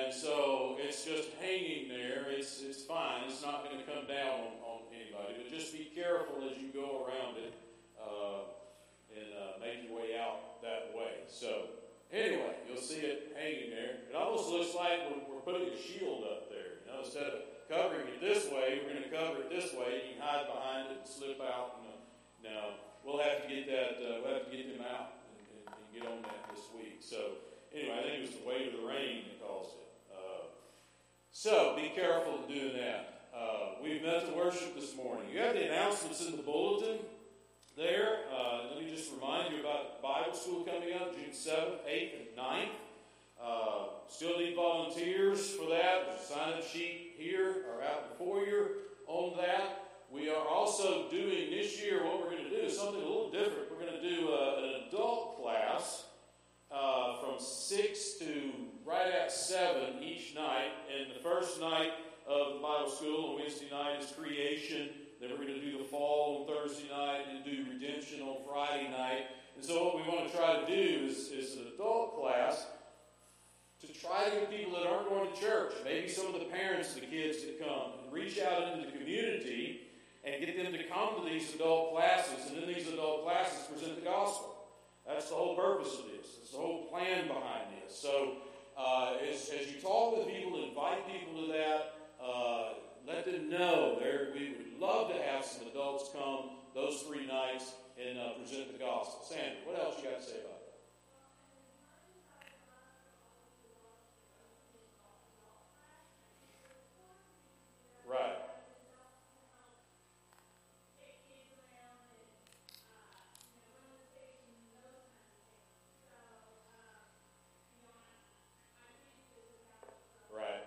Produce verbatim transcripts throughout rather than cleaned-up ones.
And so it's just hanging there. It's it's fine. It's not going to come down on, on anybody. But just be careful as you go around it uh, and uh, make your way out that way. So anyway, you'll see it hanging there. It almost looks like we're, we're putting a shield up there. You know, instead of covering it this way, we're going to cover it this way. You can hide behind it and slip out. And, uh, now we'll have to get that. Uh, we'll have to get them out and, and, and get on that this week. So anyway, I think it was the weight of the rain that caused it. Uh, so be careful of doing that. Uh, we've met to worship this morning. You have the announcements in the bulletin there. Uh, let me just remind you about Bible school coming up June seventh, eighth, and ninth. Uh, still need volunteers for that. There's a sign-up sheet here or out in the foyer on that. We are also doing this year, what we're going to do is something a little different. We're going to do uh, an adult class uh, from six to right at seven each night. And the first night of the Bible school on Wednesday night is creation. Then we're going to do the fall on Thursday night and do redemption on Friday night. And so what we want to try to do is, is an adult class to try to get people that aren't going to church, maybe some of the parents of the kids that come, and reach out into the community and get them to come to these adult classes, and in these adult classes present the gospel. That's the whole purpose of this. That's the whole plan behind this. So uh, as, as you talk with people, invite people to that, uh, let them know there. We would love to have some adults come those three nights and uh, present the gospel. Sandra, what else you got to say about that? Right. Right.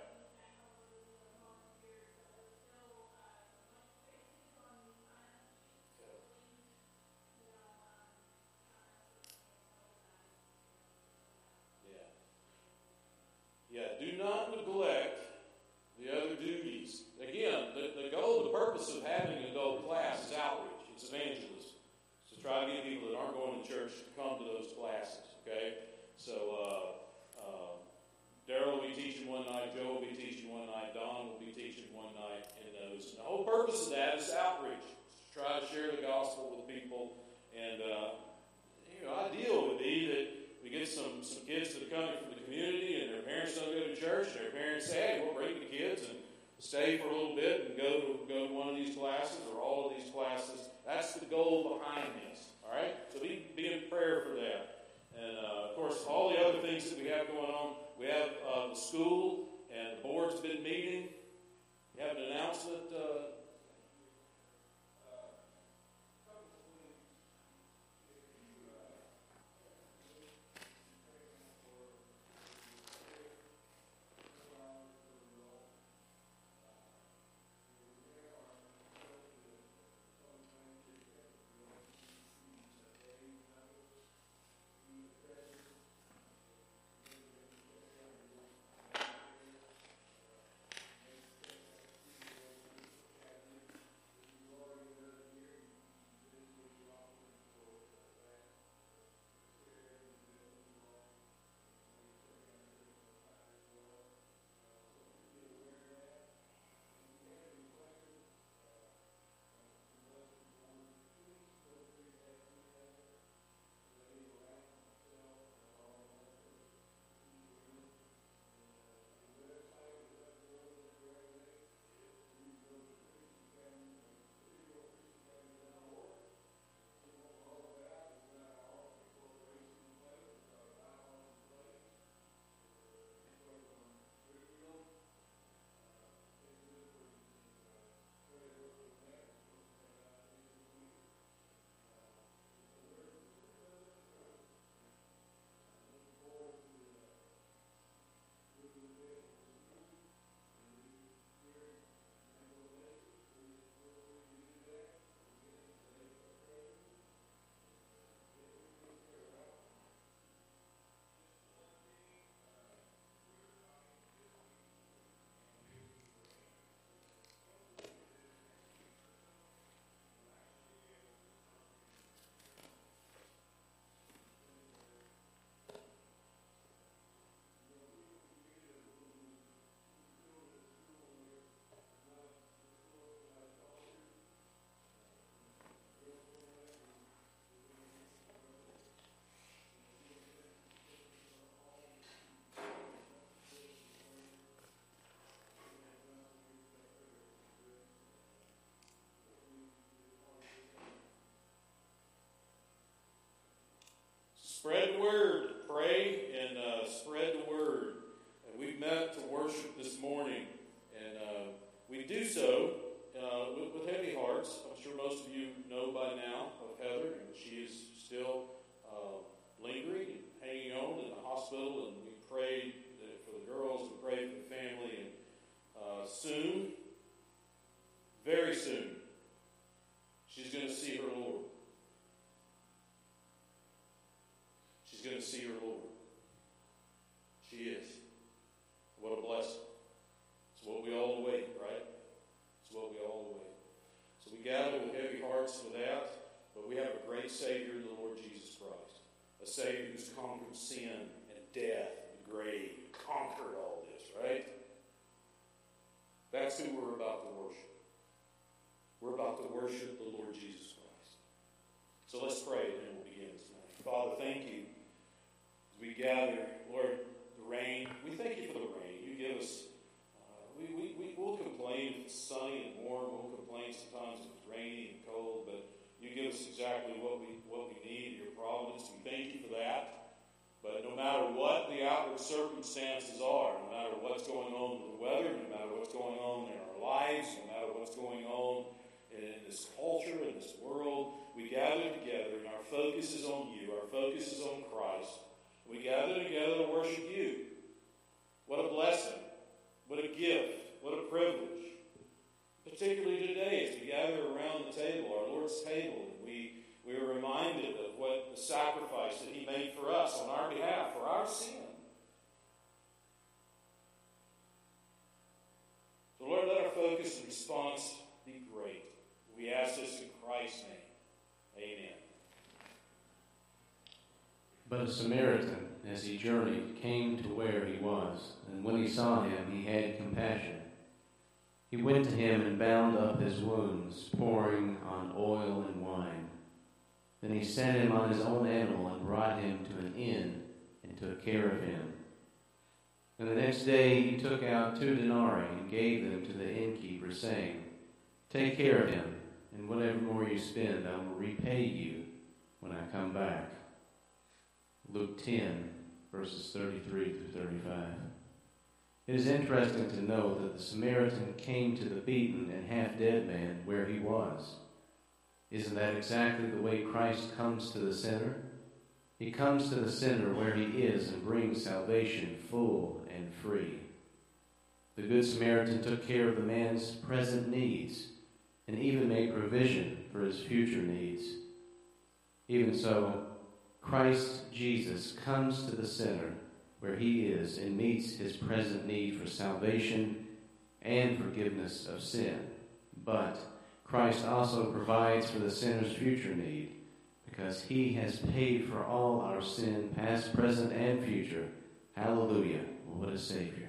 Yeah. Yeah. Do not neglect the other duties. Again, the, the goal, the purpose of having an adult class is outreach. It's evangelism. So try to get people that aren't going to church to come to those classes. Okay? So uh, uh, Daryl will be teaching one night. Joe will be teaching one night. Don will be teaching one night in those. And the whole purpose of that is outreach. To try to share the gospel with people. And uh, you know, ideal would be that we get some, some kids that are coming from the community and their parents don't go to church. And their parents say, hey, we'll bring the kids and stay for a little bit and go to, go to one of these classes or all of these classes. That's the goal behind this. All right? So be, be in prayer for that. And, uh, of course, all the other things that we have going on. We have uh, the school and the board's been meeting. We have an announcement. Uh, word, pray, and uh, spread the word. And we've met to worship this morning, and uh, we do so uh, with, with heavy hearts. I'm sure most of you know by now of Heather, and she is still uh, lingering and hanging on in the hospital, and we prayed for the girls, we prayed for the family, and uh, soon, very soon, she's going to see her Lord. She's going to see her Lord. She is. What a blessing. It's what we all await, right? It's what we all await. So we gather with heavy hearts for that, but we have a great Savior in the Lord Jesus Christ. A Savior who's conquered sin and death and grave, conquered all this, right? That's who we're about to worship. We're about to worship the Lord Jesus Christ. So let's pray, and then we'll begin tonight. Father, thank you. As we gather, Lord, the rain, we thank you for the rain. You give us, uh, we, we, we will complain if it's sunny and warm. We'll complain sometimes if it's rainy and cold, but you give us exactly what we what we need, your providence. We thank you for that. But no matter what the outward circumstances are, no matter what's going on with the weather, no matter what's going on in our lives, no matter what's going on in this culture, in this world, we gather together and our focus is on you. Our focus is on Christ. We gather together to worship you. What a blessing. What a gift. What a privilege. Particularly today as we gather around the table, our Lord's table, and we, we are reminded of what the sacrifice that he made for us on our behalf, for our sin. So Lord, let our focus and response be great. We ask this in Christ's name. Amen. But a Samaritan, as he journeyed, came to where he was, and when he saw him, he had compassion. He went to him and bound up his wounds, pouring on oil and wine. Then he set him on his own animal and brought him to an inn and took care of him. And the next day he took out two denarii and gave them to the innkeeper, saying, "Take care of him, and whatever more you spend, I will repay you when I come back." Luke ten, verses thirty-three through thirty-five. It is interesting to know that the Samaritan came to the beaten and half-dead man where he was. Isn't that exactly the way Christ comes to the sinner? He comes to the sinner where he is and brings salvation full and free. The Good Samaritan took care of the man's present needs and even made provision for his future needs. Even so, Christ Jesus comes to the sinner where he is and meets his present need for salvation and forgiveness of sin. But Christ also provides for the sinner's future need because he has paid for all our sin, past, present, and future. Hallelujah. What a Savior.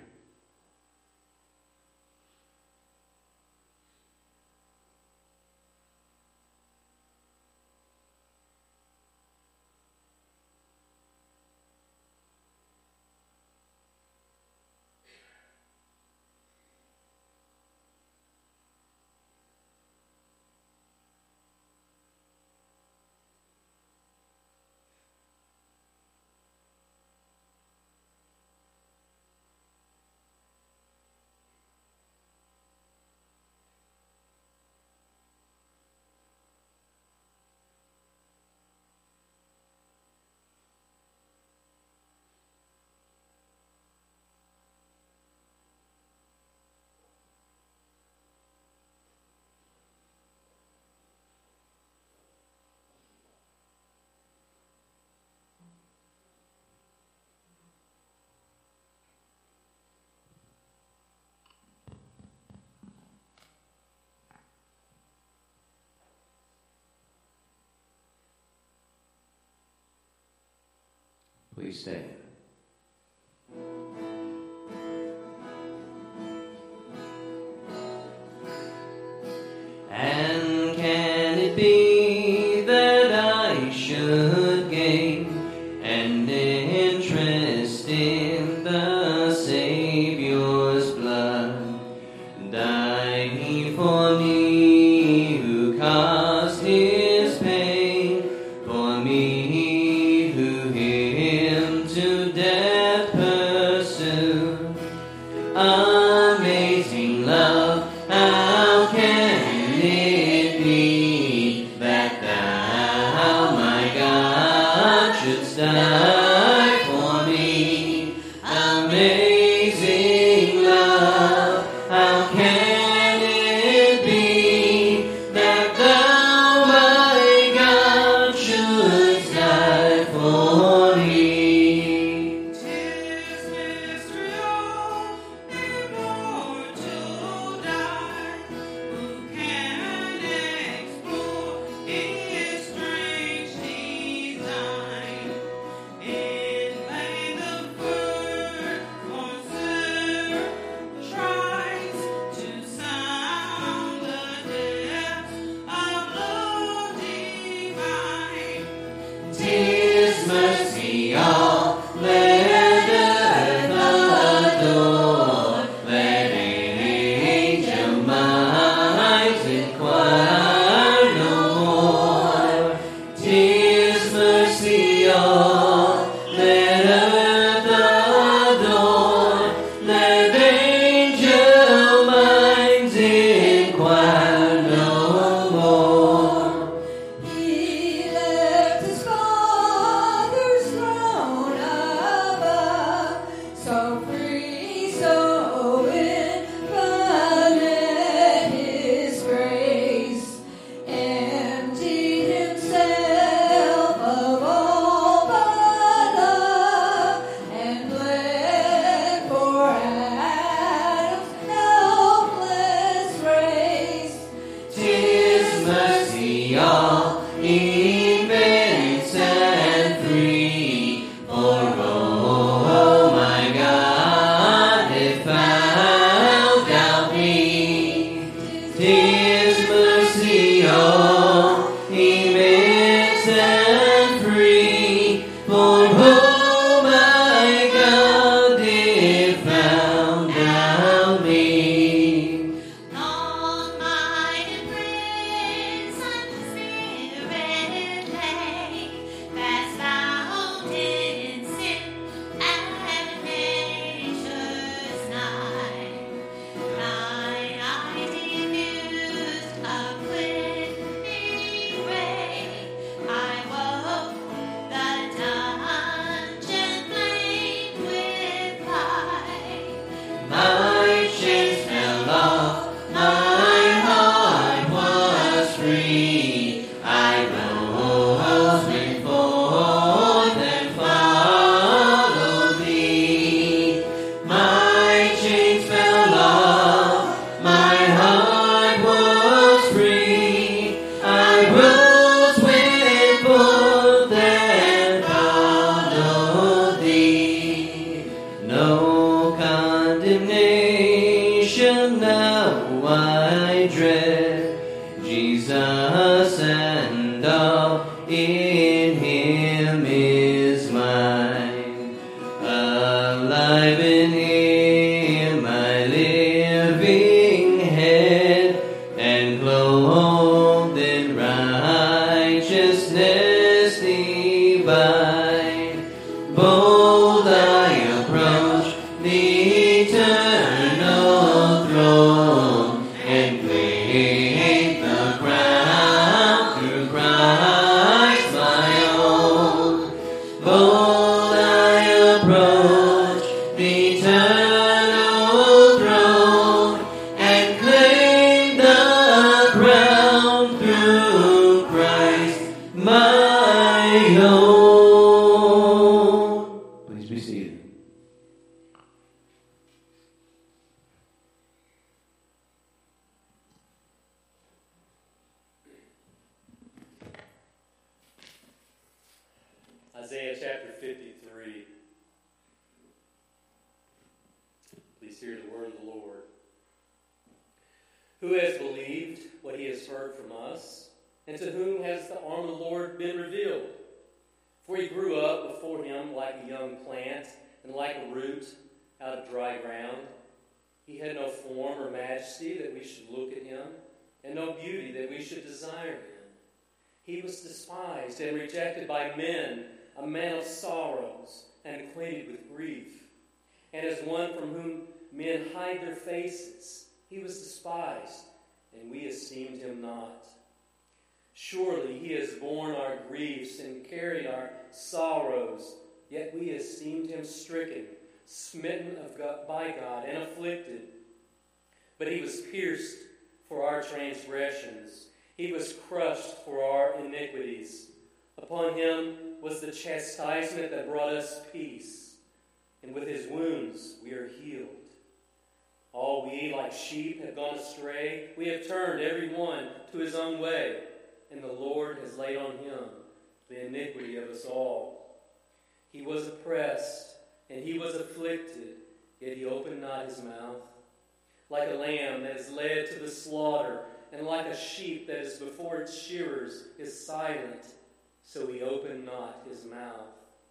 Please stand. And can it be that I should gain an interest in the Savior's blood? Died he for me who caused his pain, for me who hid amazing love, how can it be that thou, my God, shouldst die for me? Amazing love, how can it be that thou, my God, shouldst die for me? His mercy all let earth adore, let angel minds inquire no more. 'Tis mercy all let earth adore, let angel minds inquire no more. He left his Father's throne above, so free, so infinite His grace, emptied Himself of all but love, and bled for Adam's helpless race. 'Tis mercy all immense and free, for oh my God, if thou thou be. 'Tis mercy all immense and free, for oh my God, if thou thou be. Almighty Prince, unspirit lay, fast bound in sin and nature's night. Thine eye diffused a quickening ray. I woke, the dungeon flamed with light. My chains fell off, my heart was free. I rose, went forth, and followed thee. My chains fell off, my heart was free. I rose, went forth, and followed thee. No condemnation now I dread, Jesus and all in Him is mine. Alive in Him, my living head, and clothed in righteousness divine. Bold I approach the eternal throne, and claim the crown through Christ my own. Bold I approach the eternal throne, and claim the crown through Christ my own. Please be seated. Isaiah chapter fifty-three. Please hear the word of the Lord. Who has believed what he has heard from us? And to whom has the arm of the Lord been revealed? For he grew up before him like a young plant, and like a root out of dry ground. He had no form or majesty that we should look at him, and no beauty that we should desire him. He was despised and rejected by men, a man of sorrows and acquainted with grief. And as one from whom men hide their faces. He was despised, and we esteemed him not. Surely he has borne our griefs and carried our sorrows, yet we esteemed him stricken, smitten of God, by God, and afflicted. But he was pierced for our transgressions. He was crushed for our iniquities. Upon him was the chastisement that brought us peace, and with his wounds we are healed. All we like sheep have gone astray. We have turned every one to his own way, and the Lord has laid on him the iniquity of us all. He was oppressed, and he was afflicted, yet he opened not his mouth. Like a lamb that is led to the slaughter, and like a sheep that is before its shearers is silent, so he opened not his mouth.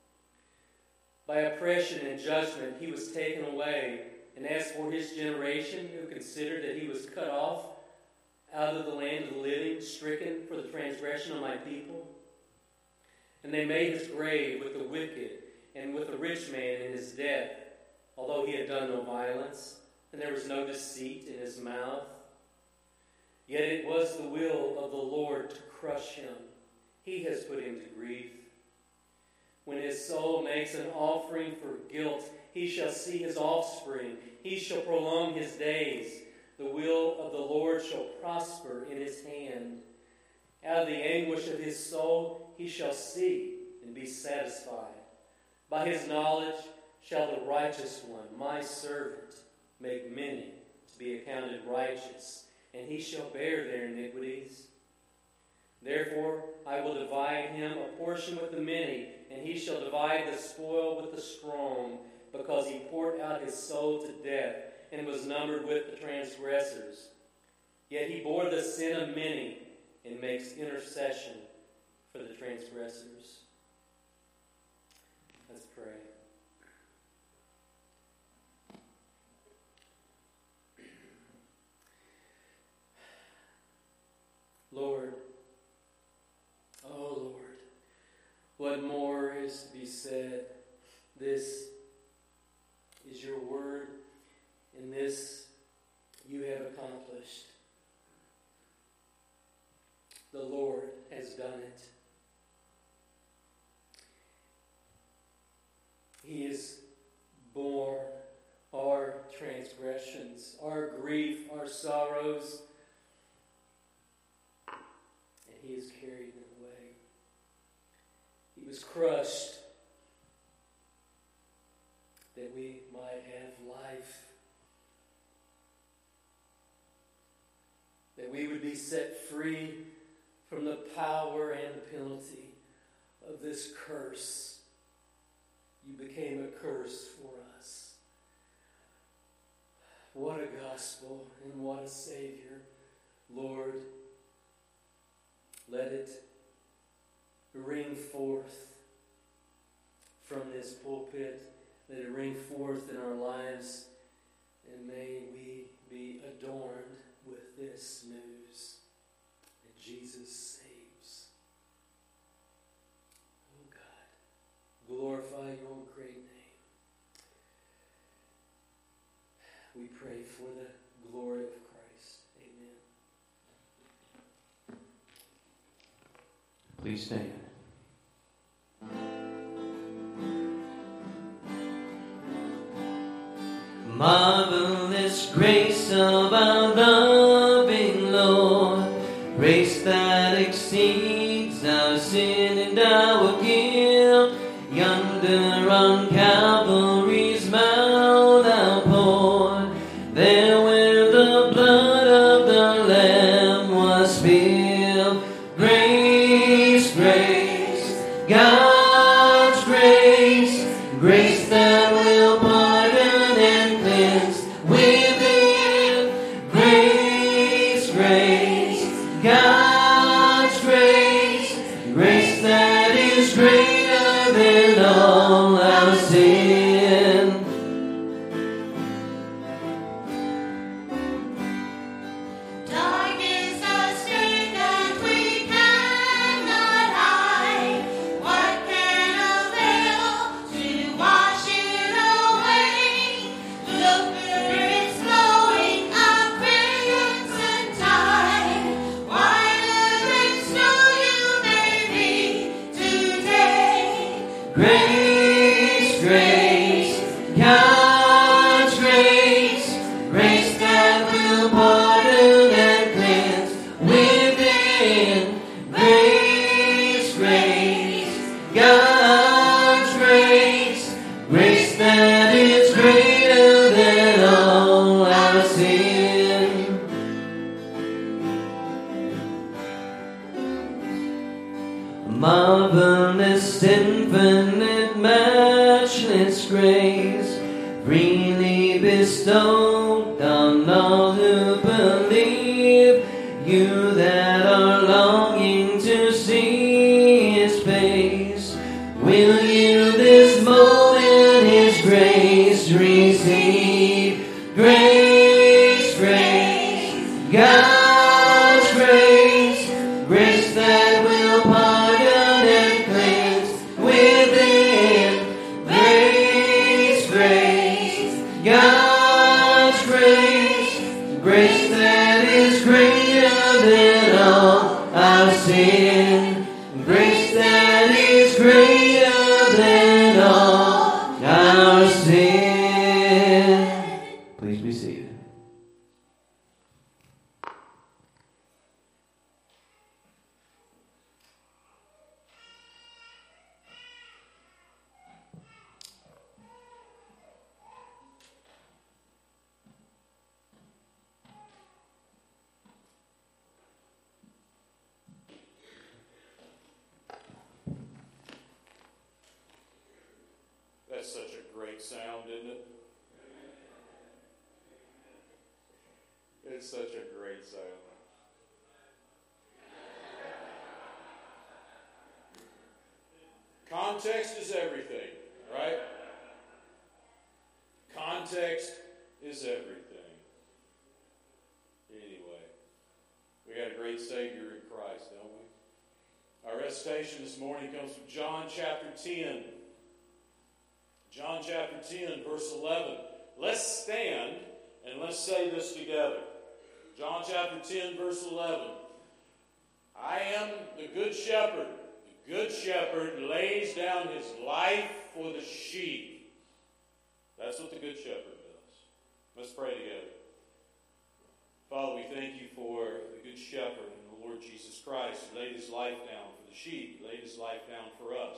By oppression and judgment he was taken away. And as for his generation, who considered that he was cut off out of the land of the living, stricken for the transgression of my people. And they made his grave with the wicked and with the rich man in his death, although he had done no violence, and there was no deceit in his mouth. Yet it was the will of the Lord to crush him. He has put him to grief. When his soul makes an offering for guilt, he shall see his offspring. He shall prolong his days. The will of the Lord shall prosper in his hand. Out of the anguish of his soul he shall see and be satisfied. By his knowledge shall the righteous one, my servant, make many to be accounted righteous, and he shall bear their iniquities. Therefore I will divide him a portion with the many, and he shall divide the spoil with the strong, because he poured out his soul to death and was numbered with the transgressors. Yet he bore the sin of many and makes intercession for the transgressors. Let's pray. Lord, oh Lord, what more is to be said? This is your word, and this you have accomplished. The Lord has done it. He has borne our transgressions, our grief, our sorrows, and he has carried them away. He was crushed that we might have life, that we would be set free from the power and the penalty of this curse. You became a curse for us. What a gospel and what a Savior. Lord, let it ring forth from this pulpit. Let it ring forth in our lives, and may we be adorned with this news that Jesus saves. Oh God, glorify your great name. We pray for the glory of Christ. Amen. Please stand. Marvelous grace of our loving Lord, grace that exceeds our sin and our guilt, yonder on Calvary's mount outpoured, there where the blood of the Lamb was spilled. Grace, grace, God's grace, grace that will pardon and cleanse within. Grace grace freely bestowed on all who believe. You that are longing to see His face, will you this moment His grace receive? Grace, grace, God's grace, grace that will pardon and cleanse within. Grace, grace, God's grace, grace that is greater than all our sin. Grace that is greater than all our sin. Please be seated. That's such a great sound, isn't it? It's such a great sound. Context is everything, right? Context is everything. Anyway, we got a great Savior in Christ, don't we? Our recitation this morning comes from John chapter ten. John chapter ten, verse eleven. Let's stand and let's say this together. John chapter ten, verse eleven. I am the good shepherd. The good shepherd lays down his life for the sheep. That's what the good shepherd does. Let's pray together. Father, we thank you for the good shepherd and the Lord Jesus Christ who laid his life down for the sheep. He laid his life down for us.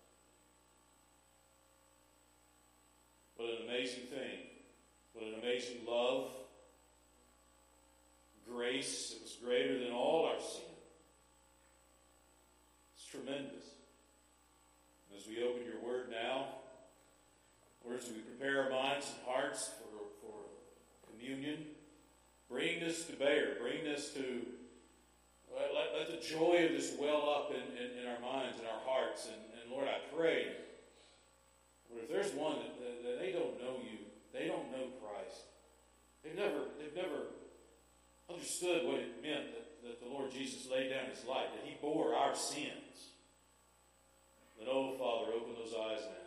What an amazing thing. What an amazing love. Grace that was greater than all our sin. It's tremendous. As we open your word now, Lord, as we prepare our minds and hearts for, for communion, bring this to bear. Bring this to, let, let, let the joy of this well up in, in, in our minds and our hearts. And, and Lord, I pray, Lord, if there's one that, that, that they don't know you, they don't know Christ, they've never, they've never understood what it meant that, that the Lord Jesus laid down his life, that he bore our sins, then, oh, Father, open those eyes now.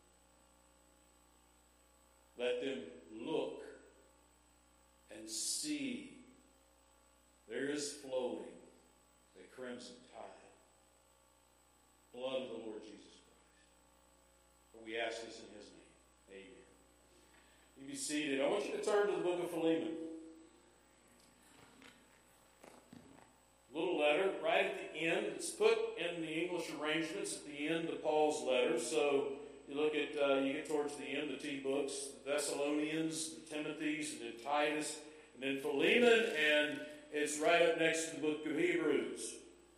Let them look and see there is flowing the crimson tide, blood of the Lord Jesus Christ. For we ask this in his name. Amen. You be seated. I want you to turn to the book of Philemon. Little letter right at the end. It's put in the English arrangements at the end of Paul's letter. So you look at, uh, you get towards the end, the T books, the Thessalonians, the Timothys, and then Titus, and then Philemon, and it's right up next to the book of Hebrews.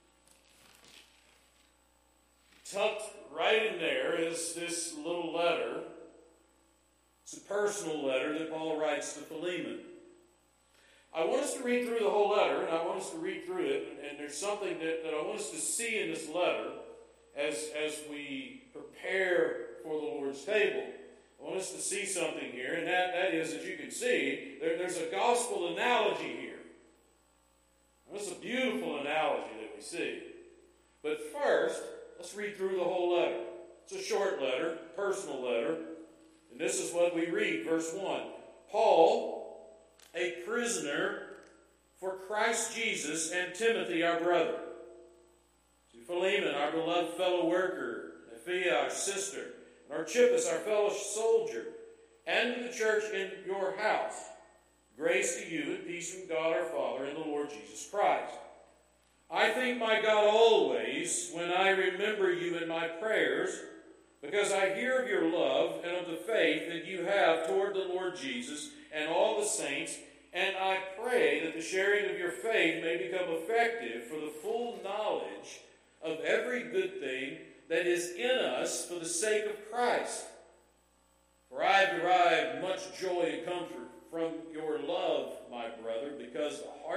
Tucked right in there is this little letter. It's a personal letter that Paul writes to Philemon. I want us to read through the whole letter, and I want us to read through it, and there's something that, that I want us to see in this letter as, as we prepare for the Lord's table. I want us to see something here, and that, that is, as you can see, there, there's a gospel analogy here. That's a beautiful analogy that we see. But first, let's read through the whole letter. It's a short letter, personal letter, and this is what we read, verse one. Paul, a prisoner for Christ Jesus, and Timothy, our brother. To Philemon, our beloved fellow worker, Nephia, our sister, and Archippus, our fellow soldier, and to the church in your house. Grace to you and peace from God our Father and the Lord Jesus Christ. I thank my God always when I remember you in my prayers, because I hear of your love and of the faith that you have toward the Lord Jesus and all the saints, and I pray that the sharing of your faith may become effective for the full knowledge of every good thing that is in us for the sake of Christ.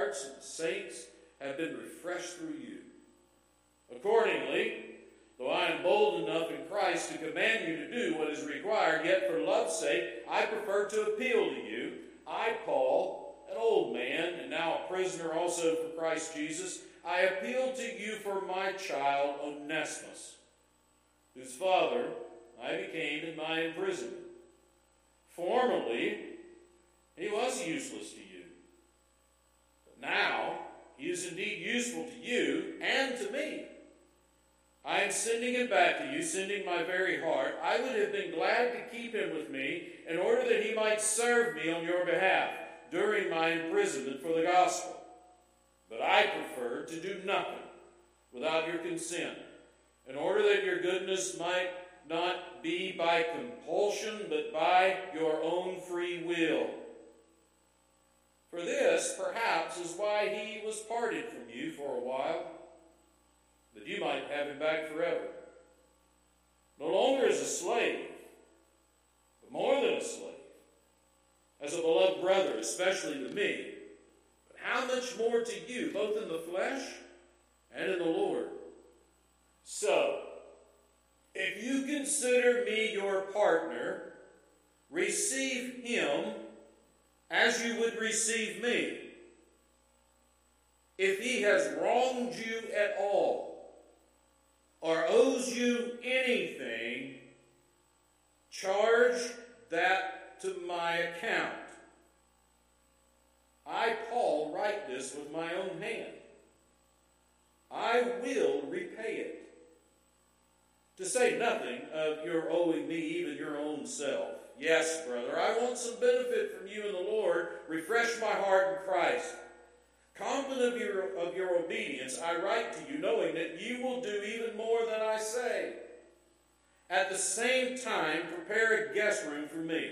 hearts of the saints have been refreshed through you. Accordingly, though I am bold enough in Christ to command you to do what is required, yet for love's sake I prefer to appeal to you. I, Paul, an old man, and now a prisoner also for Christ Jesus, I appeal to you for my child Onesimus, whose father I became in my imprisonment. Formerly, he was useless to you, but now he is indeed useful to you and to me. I am sending him back to you, sending my very heart. I would have been glad to keep him with me in order that he might serve me on your behalf during my imprisonment for the gospel. But I preferred to do nothing without your consent, in order that your goodness might not be by compulsion, but by your own free will. For this, perhaps, is why he was parted from you for a while, that you might have him back forever. No longer as a slave, but more than a slave, as a beloved brother, especially to me, but how much more to you, both in the flesh and in the Lord. So, if you consider me your partner, receive him as you would receive me. If he has wronged you at all, or owes you anything, charge that to my account. I, Paul, write this with my own hand. I will repay it. To say nothing of your owing me even your own self. Yes, brother, I want some benefit from you in the Lord. Refresh my heart in Christ. Confident of your, of your obedience, I write to you, knowing that you will do even more than I say. At the same time, prepare a guest room for me.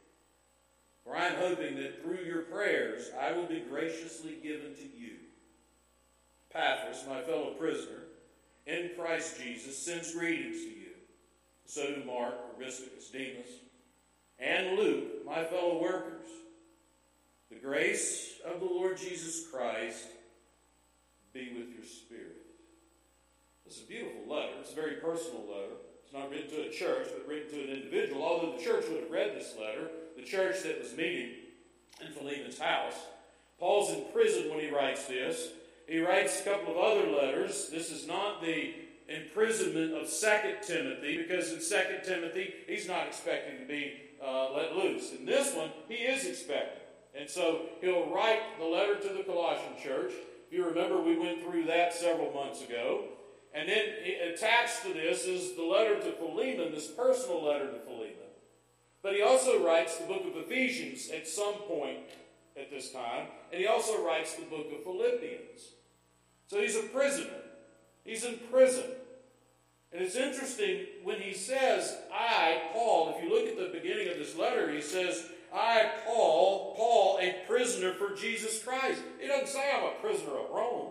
For I am hoping that through your prayers, I will be graciously given to you. Epaphras, my fellow prisoner, in Christ Jesus, sends greetings to you. So do Mark, Aristarchus, Demas, and Luke, my fellow workers. The grace of the Lord Jesus Christ be with your spirit. It's a beautiful letter. It's a very personal letter. It's not written to a church, but written to an individual. Although the church would have read this letter, the church that was meeting in Philemon's house. Paul's in prison when he writes this. He writes a couple of other letters. This is not the imprisonment of Second Timothy, because in Second Timothy, he's not expecting to be uh, let loose. In this one, he is expecting. And so he'll write the letter to the Colossian church. If you remember, we went through that several months ago. And then attached to this is the letter to Philemon, this personal letter to Philemon. But he also writes the book of Ephesians at some point at this time. And he also writes the book of Philippians. So he's a prisoner. He's in prison. And it's interesting when he says, I, Paul, if you look at the beginning of this letter, he says, I, Paul, Paul, a prisoner for Jesus Christ. He doesn't say I'm a prisoner of Rome.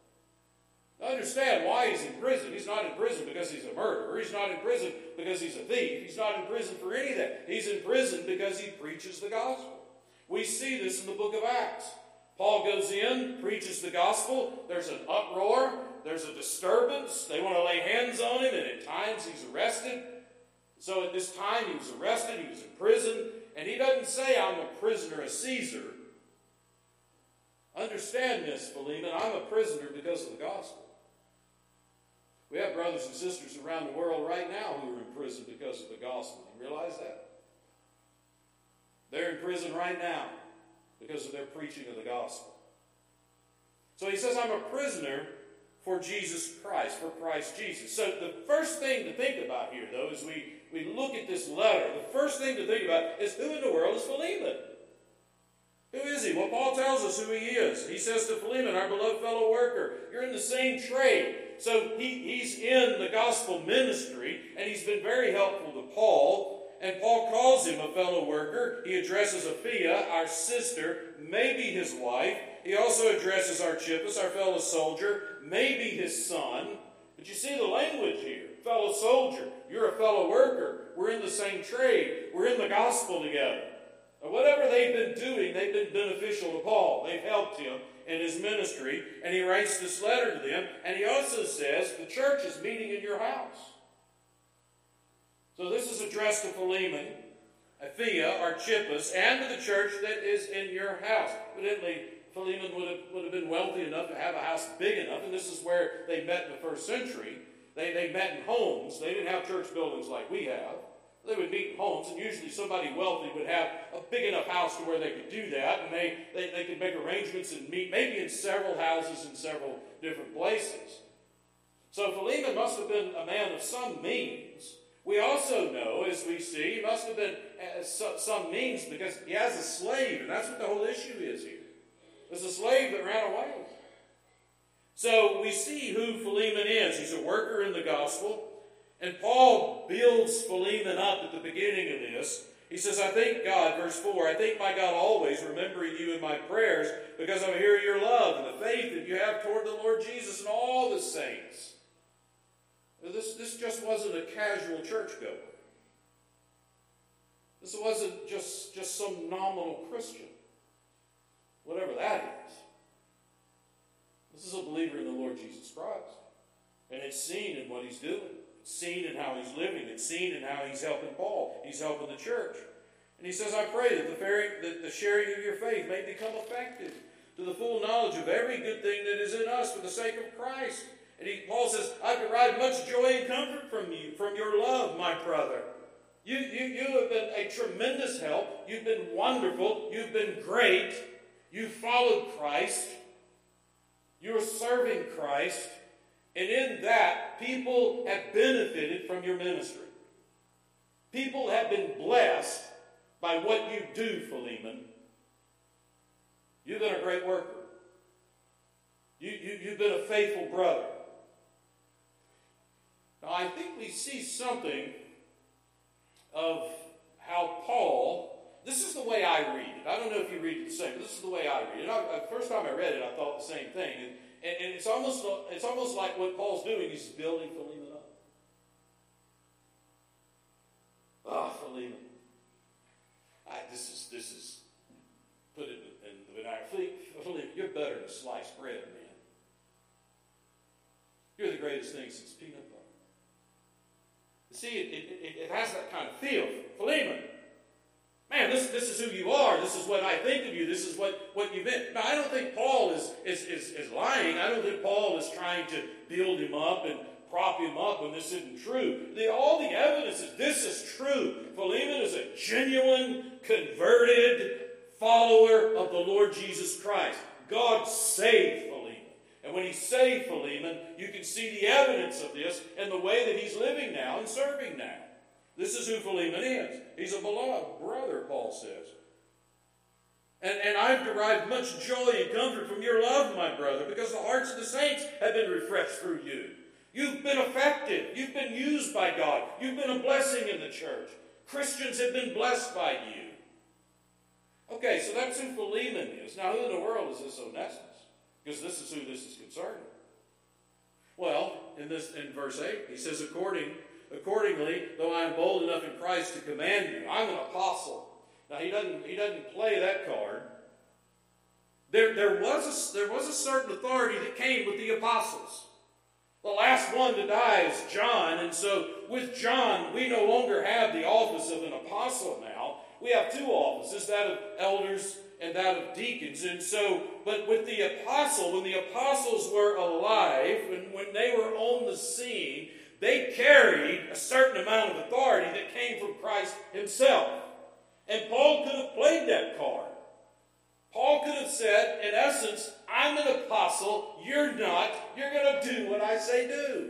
I understand why he's in prison. He's not in prison because he's a murderer. He's not in prison because he's a thief. He's not in prison for any of that. He's in prison because he preaches the gospel. We see this in the book of Acts. Paul goes in, preaches the gospel. There's an uproar. There's a disturbance. They want to lay hands on him, and at times he's arrested. So at this time he was arrested. He was in prison. And he doesn't say, I'm a prisoner of Caesar. Understand this, Philemon. I'm a prisoner because of the gospel. We have brothers and sisters around the world right now who are in prison because of the gospel. You realize that? They're in prison right now because of their preaching of the gospel. So he says, I'm a prisoner for Jesus Christ, for Christ Jesus. So the first thing to think about here, though, as we, we look at this letter, the first thing to think about is, who in the world is Philemon? Who is he? Well, Paul tells us who he is. He says to Philemon, our beloved fellow worker, you're in the same trade. So he, he's in the gospel ministry, and he's been very helpful to Paul. And Paul calls him a fellow worker. He addresses Apphia, our sister, maybe his wife. He also addresses Archippus, our fellow soldier, maybe his son. But you see the language here. Fellow soldier, you're a fellow worker. We're in the same trade. We're in the gospel together. Or whatever they've been doing, they've been beneficial to Paul. They've helped him in his ministry, and he writes this letter to them, and he also says, the church is meeting in your house. So this is addressed to Philemon, Apphia, Archippus, and to the church that is in your house. Evidently, Philemon would have, would have been wealthy enough to have a house big enough, and this is where they met in the first century. They, they met in homes. They didn't have church buildings like we have. They would meet in homes, and usually somebody wealthy would have a big enough house to where they could do that, and they, they, they could make arrangements and meet maybe in several houses in several different places. So Philemon must have been a man of some means. We also know, as we see, he must have been uh, some means because he has a slave, and that's what the whole issue is here. There's a slave that ran away. So we see who Philemon is. He's a worker in the gospel. And Paul builds Philemon up at the beginning of this. He says, I thank God, verse four, I thank my God always, remembering you in my prayers, because I hear your love and the faith that you have toward the Lord Jesus and all the saints. This, this just wasn't a casual churchgoer. This wasn't just, just some nominal Christian. Whatever that is. This is a believer in the Lord Jesus Christ. And it's seen in what he's doing. It's seen in how he's living. It's seen in how he's helping Paul. He's helping the church. And he says, I pray that the, very, that the sharing of your faith may become effective to the full knowledge of every good thing that is in us for the sake of Christ. And he, Paul says, I derive much joy and comfort from you, from your love, my brother. You, you, you have been a tremendous help. You've been wonderful. You've been great. You followed Christ. You're serving Christ. And in that, people have benefited from your ministry. People have been blessed by what you do, Philemon. You've been a great worker. You, you, you've been a faithful brother. Now, I think we see something of how Paul, this is the way I read it. I don't know if you read it the same, but this is the way I read it. I, the first time I read it, I thought the same thing. And, and, and it's almost it's almost like what Paul's doing. He's building Philemon up. Ah, oh, Philemon. I, this is, this is, put it in the vernacular. Philemon, you're better than sliced bread, man. You're the greatest thing since peanut butter. See, it, it, it has that kind of feel. Philemon, man, this, this is who you are. This is what I think of you. This is what, what you've been. Now, I don't think Paul is, is, is, is lying. I don't think Paul is trying to build him up and prop him up when this isn't true. The, all the evidence is this is true. Philemon is a genuine, converted follower of the Lord Jesus Christ. God saved Philemon. And when he saved Philemon, you can see the evidence of this in the way that he's living now and serving now. This is who Philemon is. He's a beloved brother, Paul says. And, and I've derived much joy and comfort from your love, my brother, because the hearts of the saints have been refreshed through you. You've been effective. You've been used by God. You've been a blessing in the church. Christians have been blessed by you. Okay, so that's who Philemon is. Now, who in the world is this Onesimus? Because this is who this is concerning. Well, in this in verse eight, he says, According, accordingly, though I am bold enough in Christ to command you, I'm an apostle. Now he doesn't he doesn't play that card. There, there was a there was a certain authority that came with the apostles. The last one to die is John, and so with John, we no longer have the office of an apostle now. We have two offices, that of elders and that of deacons. And so, but with the apostle, when the apostles were alive, and when they were on the scene, they carried a certain amount of authority that came from Christ himself. And Paul could have played that card. Paul could have said, in essence, I'm an apostle, you're not, you're going to do what I say do.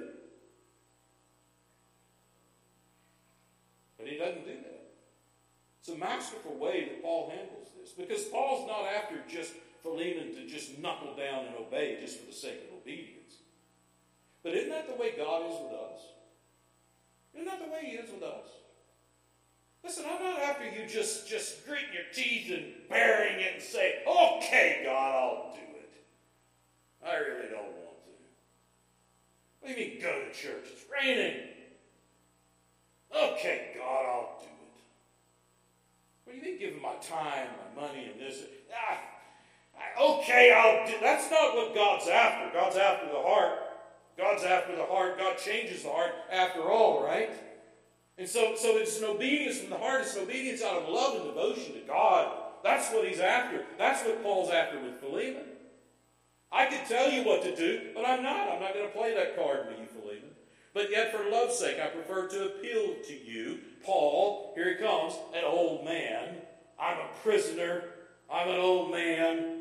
But he doesn't do that. It's a masterful way that Paul handles this, because Paul's not after just Philemon to just knuckle down and obey just for the sake of obedience. But isn't that the way God is with us? Isn't that the way he is with us? Listen, I'm not after you just, just gritting your teeth and bearing it and say, okay, God, I'll do it. I really don't want to. What do you mean, go to church? It's raining. Okay, God, I'll do it. What do you mean giving my time, my money, and this? Ah, okay, I'll do. That's not what God's after. God's after the heart. God's after the heart. God changes the heart after all, right? And so, so it's an obedience from the heart. It's an obedience out of love and devotion to God. That's what he's after. That's what Paul's after with Philemon. I could tell you what to do, but I'm not. I'm not going to play that card with you, Philemon. But yet, for love's sake, I prefer to appeal to you. Paul, here he comes, an old man. I'm a prisoner. I'm an old man.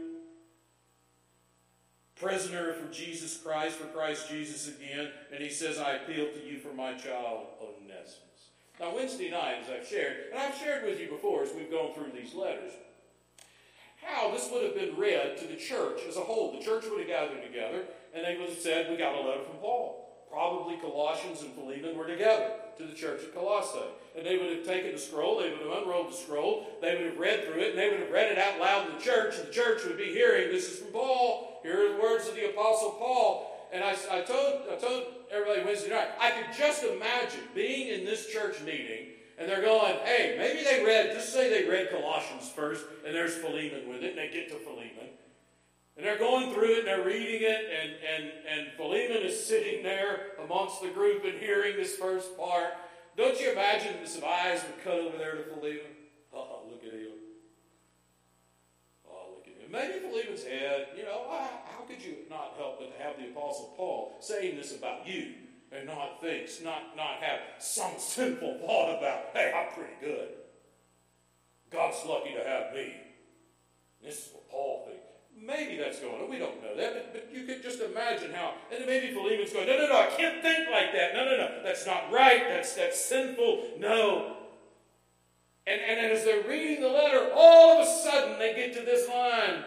Prisoner for Jesus Christ, for Christ Jesus again. And he says, I appeal to you for my child, Onesimus. Now, Wednesday night, as I've shared, and I've shared with you before as we've gone through these letters, how this would have been read to the church as a whole. The church would have gathered together, and they would have said, we got a letter from Paul. Probably Colossians and Philemon were together to the church at Colossae. And they would have taken the scroll, they would have unrolled the scroll, they would have read through it, and they would have read it out loud to the church, and the church would be hearing, this is from Paul. Here are the words of the Apostle Paul. And I, I, told, I told everybody Wednesday night, I could just imagine being in this church meeting, and they're going, hey, maybe they read, just say they read Colossians first, and there's Philemon with it, and they get to Philemon. And they're going through it, and they're reading it, and, and, and Philemon is sitting there amongst the group and hearing this first part. Don't you imagine that some eyes would cut over there to Philemon? Oh, look at him. Oh, look at him. Maybe Philemon's head, you know, how could you not help but to have the Apostle Paul saying this about you and not think, not, not have some sinful thought about, hey, I'm pretty good. God's lucky to have me. This is what Paul thinks. Maybe that's going on. We don't know that. But, but you could just imagine how. And then maybe Philemon's going, no, no, no, I can't think like that. No, no, no. That's not right. That's, that's sinful. No. And, and as they're reading the letter, all of a sudden they get to this line.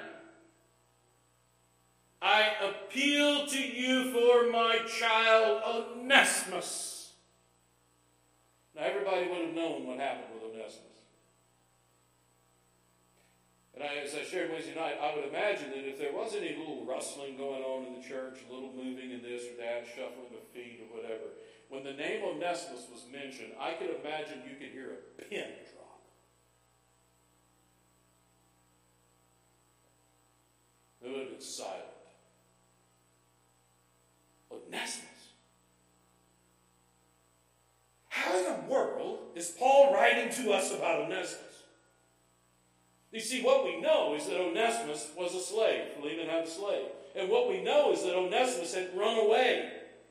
I appeal to you for my child Onesimus. Now everybody would have known what happened with Onesimus. And I, as I shared Wednesday night, I would imagine that if there was any little rustling going on in the church, a little moving in this or that, shuffling of feet or whatever, when the name Onesimus was mentioned, I could imagine you could hear a pin drop. It would have been silent. Onesimus. How in the world is Paul writing to us about Onesimus? You see, what we know is that Onesimus was a slave. Philemon had a slave. And what we know is that Onesimus had run away.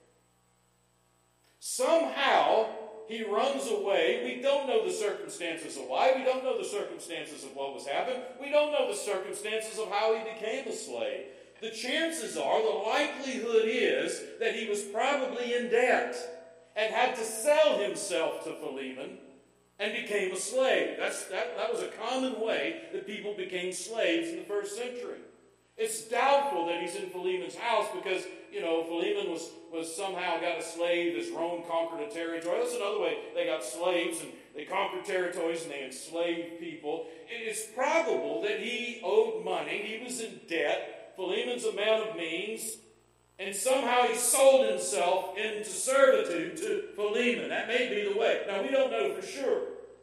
Somehow, he runs away. We don't know the circumstances of why. We don't know the circumstances of what was happening. We don't know the circumstances of how he became a slave. The chances are, the likelihood is that he was probably in debt and had to sell himself to Philemon and became a slave. That's, that, that was a common way that people became slaves in the first century. It's doubtful that he's in Philemon's house because, you know, Philemon was, was somehow got a slave as Rome conquered a territory. That's another way they got slaves, and they conquered territories and they enslaved people. It is probable that he owed money. He was in debt. Philemon's a man of means. And somehow he sold himself into servitude to Philemon. That may be the way. Now, we don't know for sure.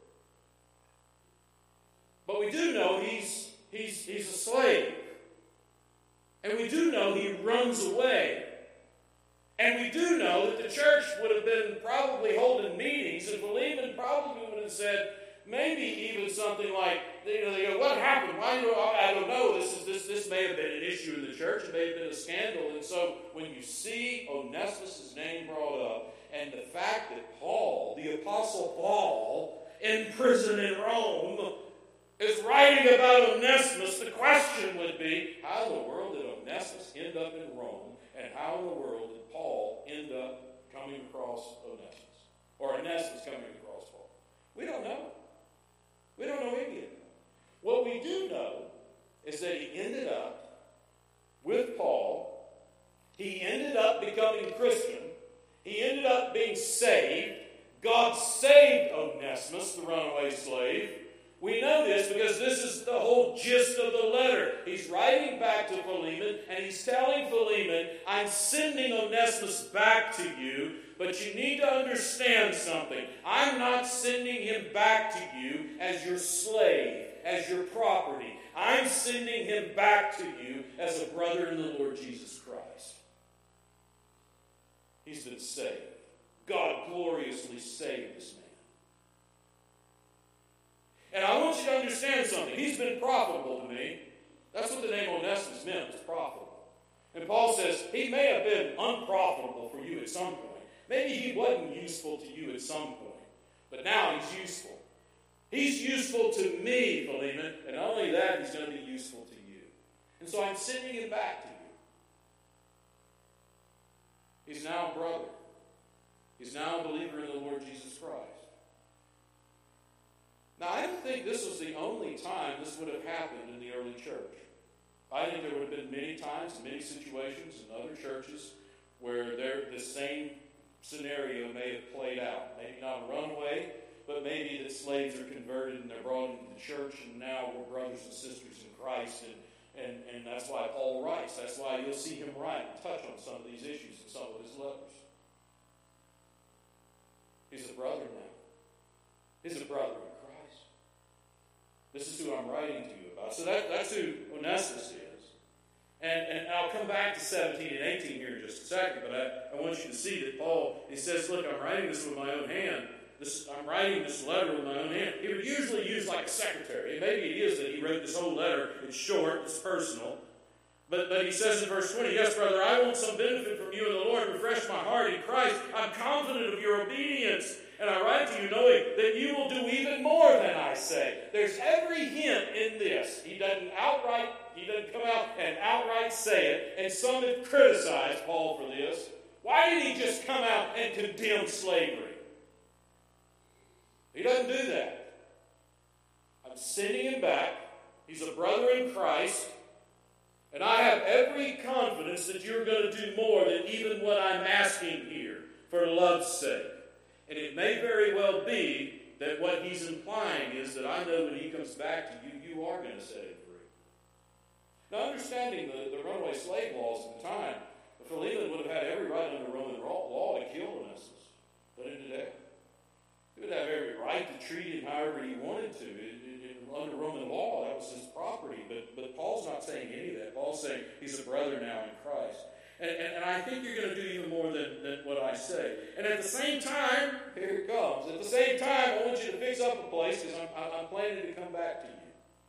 But we do know he's, he's, he's a slave. And we do know he runs away. And we do know that the church would have been probably holding meetings, and Philemon probably would have said, maybe even something like, you know, they go, what happened? Why do I, I don't know. This is this this may have been an issue in the church. It may have been a scandal. And so when you see Onesimus' name brought up, and the fact that Paul, the Apostle Paul, in prison in Rome, is writing about Onesimus, the question would be, how in the world did Onesimus end up in Rome? And how in the world did Paul end up coming across Onesimus? Or Onesimus coming across Paul? We don't know. We don't know any of it. What we do know is that he ended up with Paul. He ended up becoming Christian. He ended up being saved. God saved Onesimus, the runaway slave. We know this because this is the whole gist of the letter. He's writing back to Philemon, and he's telling Philemon, I'm sending Onesimus back back to you, but you need to understand something. I'm not sending him back to you as your slave, as your property. I'm sending him back to you as a brother in the Lord Jesus Christ. He's been saved. God gloriously saved this man. And I want you to understand something. He's been profitable to me. That's what the name Onesimus meant, was profitable. And Paul says, he may have been unprofitable for you at some point. Maybe he wasn't useful to you at some point. But now he's useful. He's useful to me, Philemon. And not only that, he's going to be useful to you. And so I'm sending him back to you. He's now a brother. He's now a believer in the Lord Jesus Christ. Now, I don't think this was the only time this would have happened in the early church. I think there would have been many times, many situations in other churches where there, the same scenario may have played out. Maybe not a runaway, but maybe that slaves are converted and they're brought into the church, and now we're brothers and sisters in Christ, and, and, and that's why Paul writes. That's why you'll see him write and touch on some of these issues in some of his letters. He's a brother now. He's a brother in Christ. This is who I'm writing to you about. So that, that's who Onesimus is. And, and I'll come back to seventeen and eighteen here in just a second, but I, I want you to see that Paul, he says, look, I'm writing this with my own hand. This, I'm writing this letter with my own hand. He would usually use like a secretary. And maybe it is that he wrote this whole letter. It's short, it's personal. But, but he says in verse twenty, yes, brother, I want some benefit from you in the Lord. Refresh my heart in Christ. I'm confident of your obedience. And I write to you knowing that you will do even more than I say. There's every hint in this. He doesn't outright, he doesn't come out and outright say it. And some have criticized Paul for this. Why did he just come out and condemn slavery? He doesn't do that. I'm sending him back. He's a brother in Christ. And I have every confidence that you're going to do more than even what I'm asking here for love's sake. And it may very well be that what he's implying is that I know when he comes back to you, you are going to set him free. Now, understanding the, the runaway slave laws at the time, Philemon would have had every right under Roman law to kill Onesimus, put him to death. He would have every right to treat him however he wanted to. It, it, it, under Roman law, that was his property. But, but Paul's not saying any of that. Paul's saying he's a brother now in Christ. And, and, and I think you're going to do even more than, than what I say. And at the same time, here it comes. At the same time, I want you to fix up a place because I'm, I'm planning to come back to you.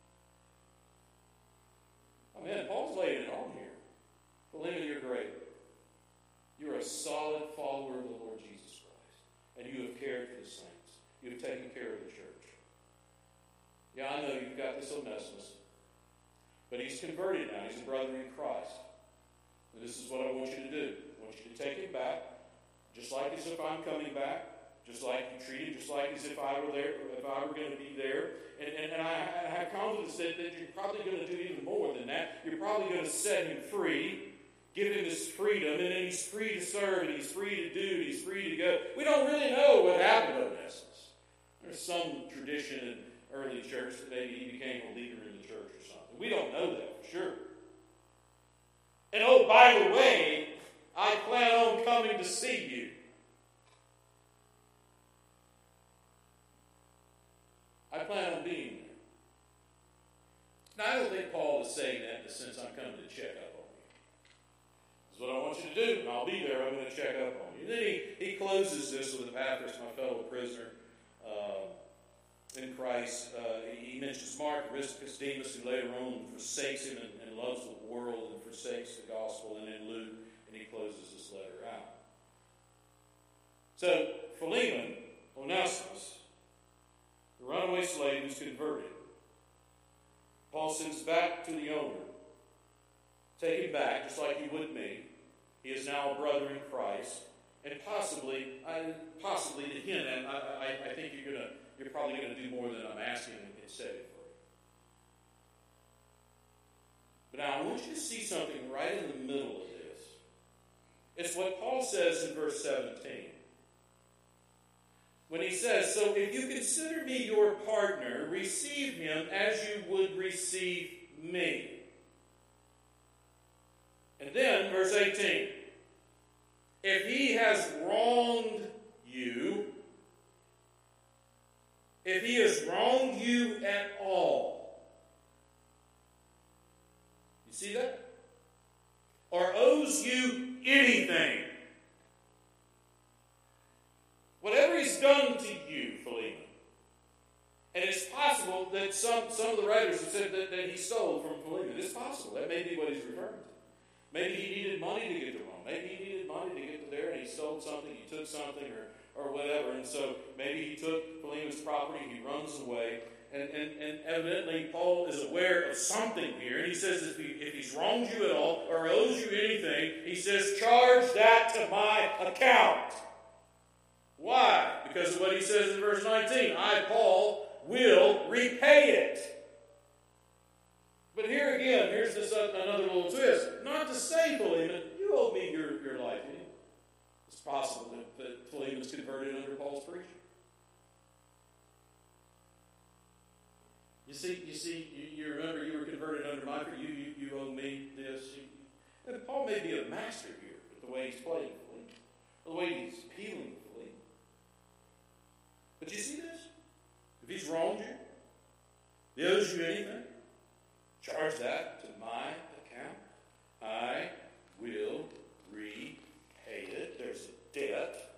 Oh man, Paul's laying it on here. Philemon, you're great. You're a solid follower of the Lord Jesus Christ. And you have cared for the saints. You have taken care of the church. Yeah, I know you've got this Onesimus. But he's converted now. He's a brother in Christ. And this is what I want you to do. I want you to take him back, just like as if I'm coming back, just like you treat him, just like as if I were there, if I were going to be there. And, and, and I, I have confidence that, that you're probably going to do even more than that. You're probably going to set him free, give him his freedom, and then he's free to serve, and he's free to do, and he's free to go. We don't really know what happened to Onesimus. There's some tradition in early church that maybe he became a leader in the church or something. We don't know that for sure. And oh, by the way, I plan on coming to see you. I plan on being there. Now, I don't think Paul is saying that in the sense I'm coming to check up on you. This is what I want you to do, and I'll be there. I'm going to check up on you. And then he, he closes this with Epaphras, my fellow prisoner uh, in Christ. Uh, he mentions Mark, Aristarchus, Demas, who later on forsakes him and, and loves the world and forsakes the gospel, and then Luke, and he closes this letter out. So, Philemon, Onesimus, the runaway slave who's converted, Paul sends back to the owner. Take him back, just like he would me. He is now a brother in Christ, and possibly, I, possibly to hint at, I, I, I think you're gonna, you're probably going to do more than I'm asking and set it for you. But now I want you to see something right in the middle of this. It's what Paul says in verse seventeen. When he says, so if you consider me your partner, receive him as you would receive me. And then, verse eighteen. if he has wronged you, if he has wronged you at all, you see that? Or owes you anything, whatever he's done to you, Philemon, and it's possible that some, some of the writers have said that, that he stole from Philemon. It's possible. That may be what he's referring to. Maybe he needed money to get to Rome. Maybe he needed money to get to there and he stole something, he took something or, or whatever. And so maybe he took Philemon's property, he runs away. And, and, and evidently Paul is aware of something here. And he says if, he, if he's wronged you at all or owes you anything, he says charge that to my account. Why? Because of what he says in verse nineteen. I, Paul, will repay it. But here again, here's this uh, another little twist. Not to say, Philemon, you owe me your, your life. It's possible that, that Philemon's converted under Paul's preaching. You see, you see, you, you remember you were converted under my preaching. You, you, you owe me this. You, and Paul may be a master here with the way he's playing Philemon, the way he's appealing to Philemon. But you see this? If he's wronged you, he owes you anything, charge that to my account. I will repay it. There's a debt.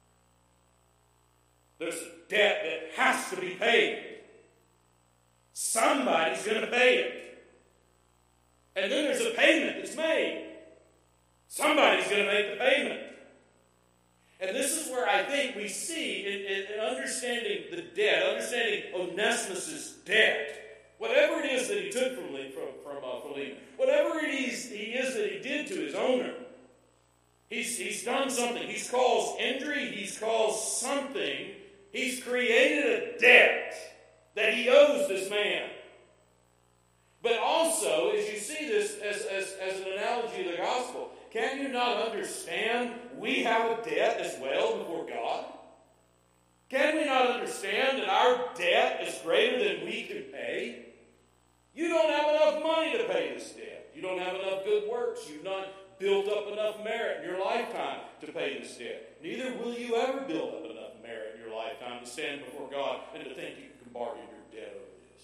There's a debt that has to be paid. Somebody's going to pay it. And then there's a payment that's made. Somebody's going to make the payment. And this is where I think we see, in, in understanding the debt, understanding Onesimus' debt, whatever it is that he took from, from, from uh, Philemon, whatever it is, he is that he did to his owner, he's, he's done something. He's caused injury. He's caused something. He's created a debt that he owes this man. But also, as you see this as, as, as an analogy of the gospel, can you not understand we have a debt as well before God? Can we not understand that our debt is greater than we can pay? You don't have enough money to pay this debt. You don't have enough good works. You've not built up enough merit in your lifetime to pay this debt. Neither will you ever build up enough merit in your lifetime to stand before God and to think you can bargain your debt over this.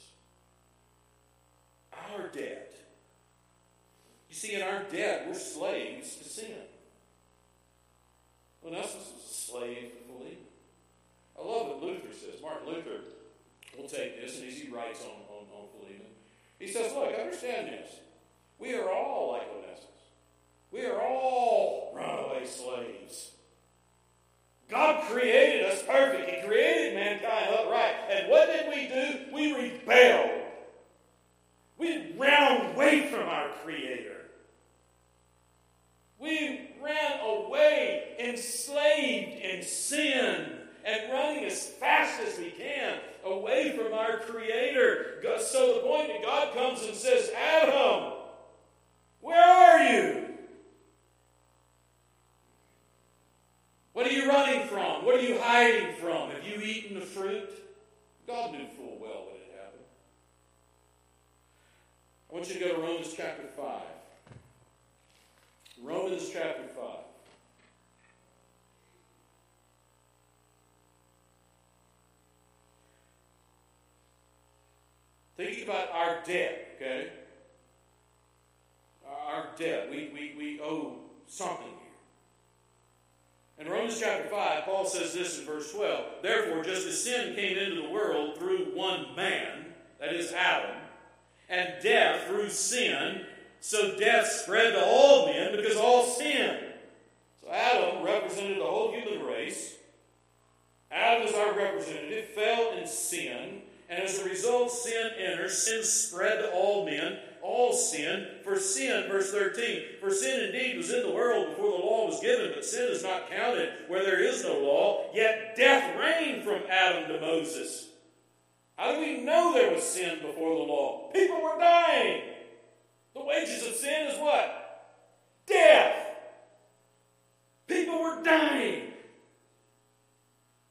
Our debt. You see, in our debt, we're slaves to sin. Onesimus was a slave to Philemon. I love what Luther says. Martin Luther will take this, and as he writes on, on, on Philemon, he says, look, understand this. We are all like Onesimus. We are all runaway slaves. God created us perfect. He created mankind upright. And what did we do? We rebelled. We ran away from our Creator. We ran away, enslaved in sin, and running as fast as we can away from our Creator. So the point that God comes and says, Adam, where are you? What are you running from? What are you hiding from? Have you eaten the fruit? God knew full well what had happened. I want you to go to Romans chapter five. Romans chapter five. Thinking about our debt, okay? Our debt. We, we, we owe something here. In Romans chapter five, Paul says this in verse twelve. Therefore, just as sin came into the world through one man, that is Adam, and death through sin, so death spread to all men because all sinned. So Adam represented the whole human race. Adam is our representative, fell in sin, and as a result, sin enters. Sin spread to all men. All sin. For sin, verse thirteen, for sin indeed was in the world before the law was given, but sin is not counted where there is no law. Yet death reigned from Adam to Moses. How do we know there was sin before the law? People were dying. The wages of sin is what? Death. People were dying.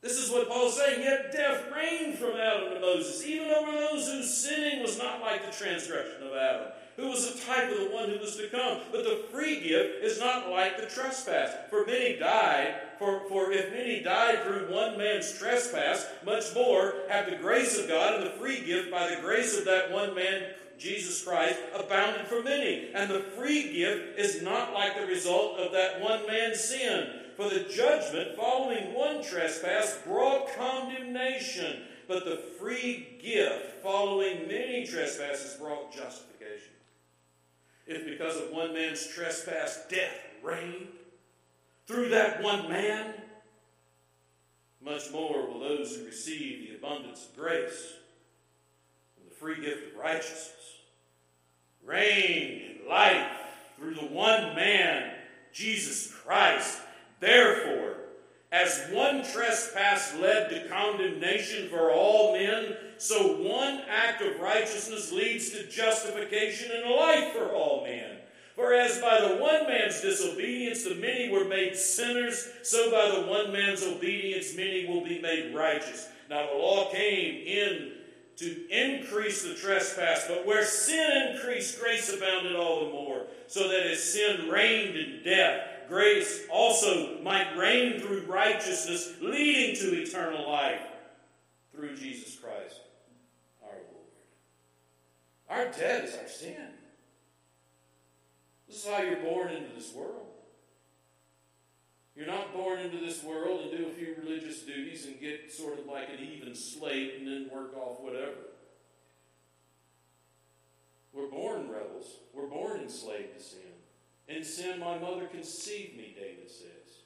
This is what Paul's saying. Yet death reigned from Adam to Moses, even over those whose sinning was not like the transgression of Adam, who was a type of the one who was to come. But the free gift is not like the trespass. For many died, for, for if many died through one man's trespass, much more have the grace of God and the free gift by the grace of that one man, Jesus Christ, abounded for many. And the free gift is not like the result of that one man's sin. For the judgment following one trespass brought condemnation, but the free gift following many trespasses brought justification. If because of one man's trespass death reigned through that one man, much more will those who receive the abundance of grace and the free gift of righteousness reign in life through the one man, Jesus Christ. Therefore, as one trespass led to condemnation for all men, so one act of righteousness leads to justification and life for all men. For as by the one man's disobedience the many were made sinners, so by the one man's obedience many will be made righteous. Now the law came in to increase the trespass, but where sin increased, grace abounded all the more, so that as sin reigned in death, grace also might reign through righteousness, leading to eternal life through Jesus Christ our Lord. Our debt is our sin. This is how you're born into this world. You're not born into this world and do a few religious duties and get sort of like an even slate and then work off whatever. We're born rebels. We're born enslaved to sin. In sin, my mother conceived me, David says.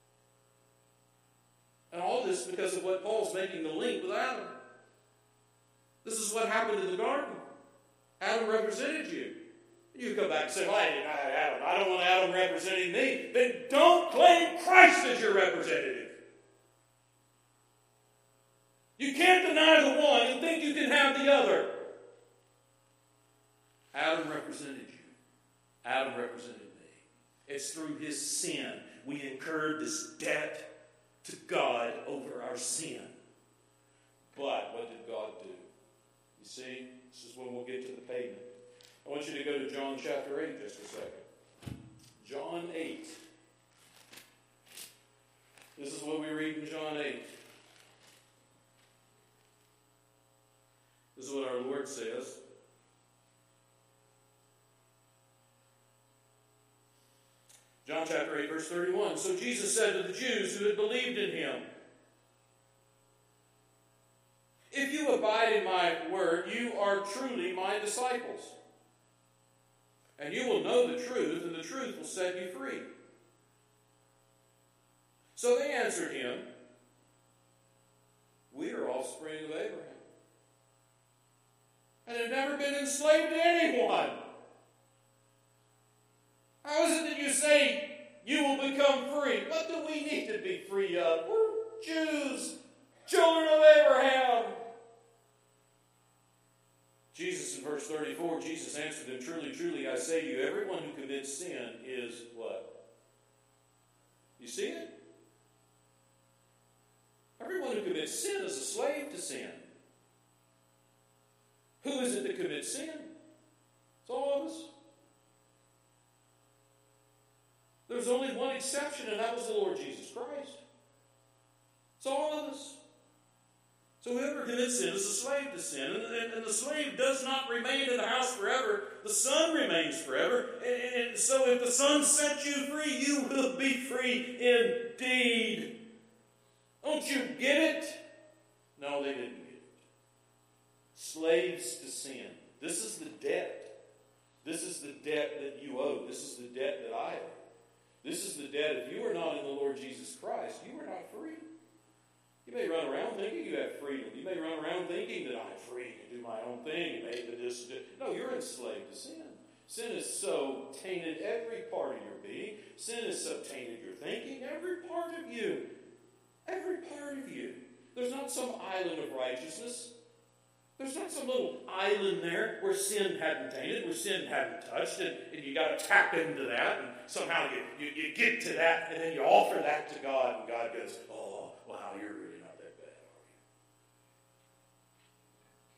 And all this because of what Paul's making the link with Adam. This is what happened in the garden. Adam represented you. You come back and say, well, I didn't have Adam. I don't want Adam representing me. Then don't claim Christ as your representative. You can't deny the one and think you can have the other. Adam represented you. Adam represented me. It's through his sin we incurred this debt to God over our sin. But what did God do? You see, this is when we'll get to the payment. I want you to go to John chapter eight just a second. John eight. This is what we read in John eight. This is what our Lord says. John chapter eight, verse thirty-one. So Jesus said to the Jews who had believed in him, if you abide in my word, you are truly my disciples. And you will know the truth, and the truth will set you free. So they answered him, we are offspring of Abraham, and have never been enslaved to anyone. How is it that you say you will become free? What do we need to be free of? We're Jews, children of Abraham. Jesus, in verse thirty-four, Jesus answered them, truly, truly, I say to you, everyone who commits sin is what? You see it? Everyone who commits sin is a slave to sin. Who is it that commits sin? It's all of us. There's only one exception, and that was the Lord Jesus Christ. It's all of us. So whoever commits sin is a slave to sin. And, and, and the slave does not remain in the house forever. The Son remains forever. And, and so if the Son sets you free, you will be free indeed. Don't you get it? No, they didn't get it. Slaves to sin. This is the debt. This is the debt that you owe. This is the debt that I owe. This is the debt. If you are not in the Lord Jesus Christ, you are not free. You may run around thinking you have freedom. You may run around thinking that I'm free to do my own thing. Maybe this, no, you're enslaved to sin. Sin has so tainted every part of your being. Sin has so tainted your thinking. Every part of you. Every part of you. There's not some island of righteousness. There's not some little island there where sin hadn't tainted, where sin hadn't touched, and, and you got to tap into that, and somehow you, you, you get to that, and then you offer that to God, and God goes, oh, wow, you're really not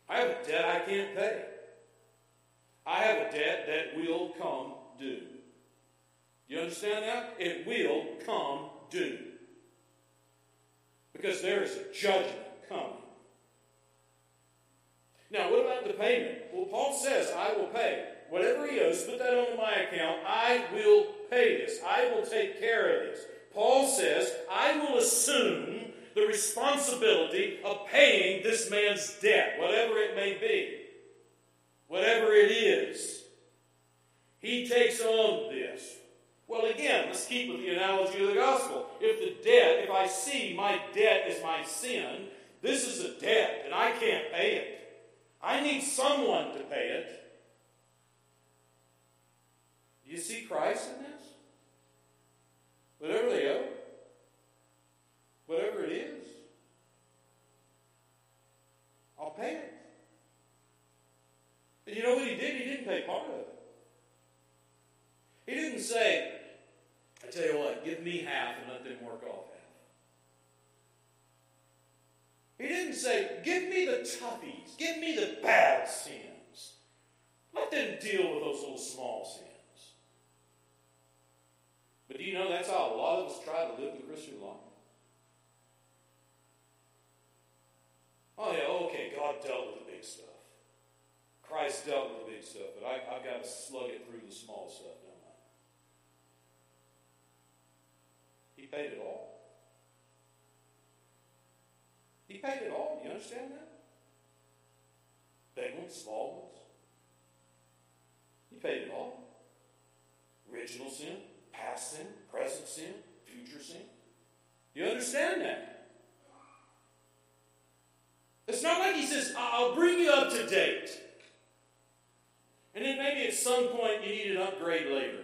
I have a debt I can't pay. I have a debt that will come due. You understand that? It will come due. Because there is a judgment coming. Now, what about the payment? Well, Paul says, I will pay. Whatever he owes, put that on my account. I will pay this. I will take care of this. Paul says, I will assume the responsibility of paying this man's debt, whatever it may be. Whatever it is. He takes on this. Well, again, let's keep with the analogy of the gospel. If the debt, if I see my debt is my sin, this is a debt, and I can't pay it. I need someone to pay it. Do you see Christ in this? Whatever they owe, whatever it is, I'll pay it. And you know what he did? He didn't pay part of it. He didn't say, I tell you what, give me half and let them work off half. He didn't say, give me the toughies, give me the bad sins. Let them deal with those little small sins. But do you know that's how a lot of us try to live the Christian life? Oh yeah, okay, God dealt with the big stuff. Christ dealt with the big stuff, but I, I've got to slug it through the small stuff, don't I? He paid it all. He paid it all. Do you understand that? Big ones, small ones. He paid it all. Original sin, past sin, present sin, future sin. You understand that? It's not like he says, I'll bring you up to date. And then maybe at some point you need an upgrade later.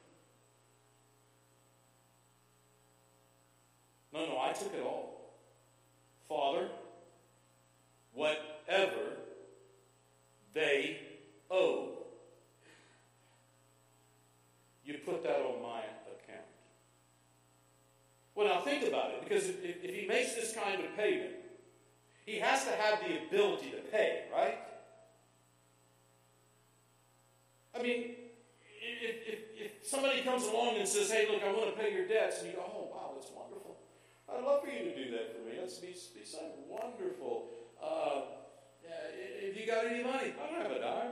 No, no, I took it all. Father, whatever they owe, you put that on my account. Well, now think about it, because if, if he makes this kind of payment, he has to have the ability to pay, right? I mean, if, if, if somebody comes along and says, hey, look, I want to pay your debts, and you go, oh, wow, that's wonderful. I'd love for you to do that for me. That's be, be so wonderful. Uh, have you got any money? I don't have a dime.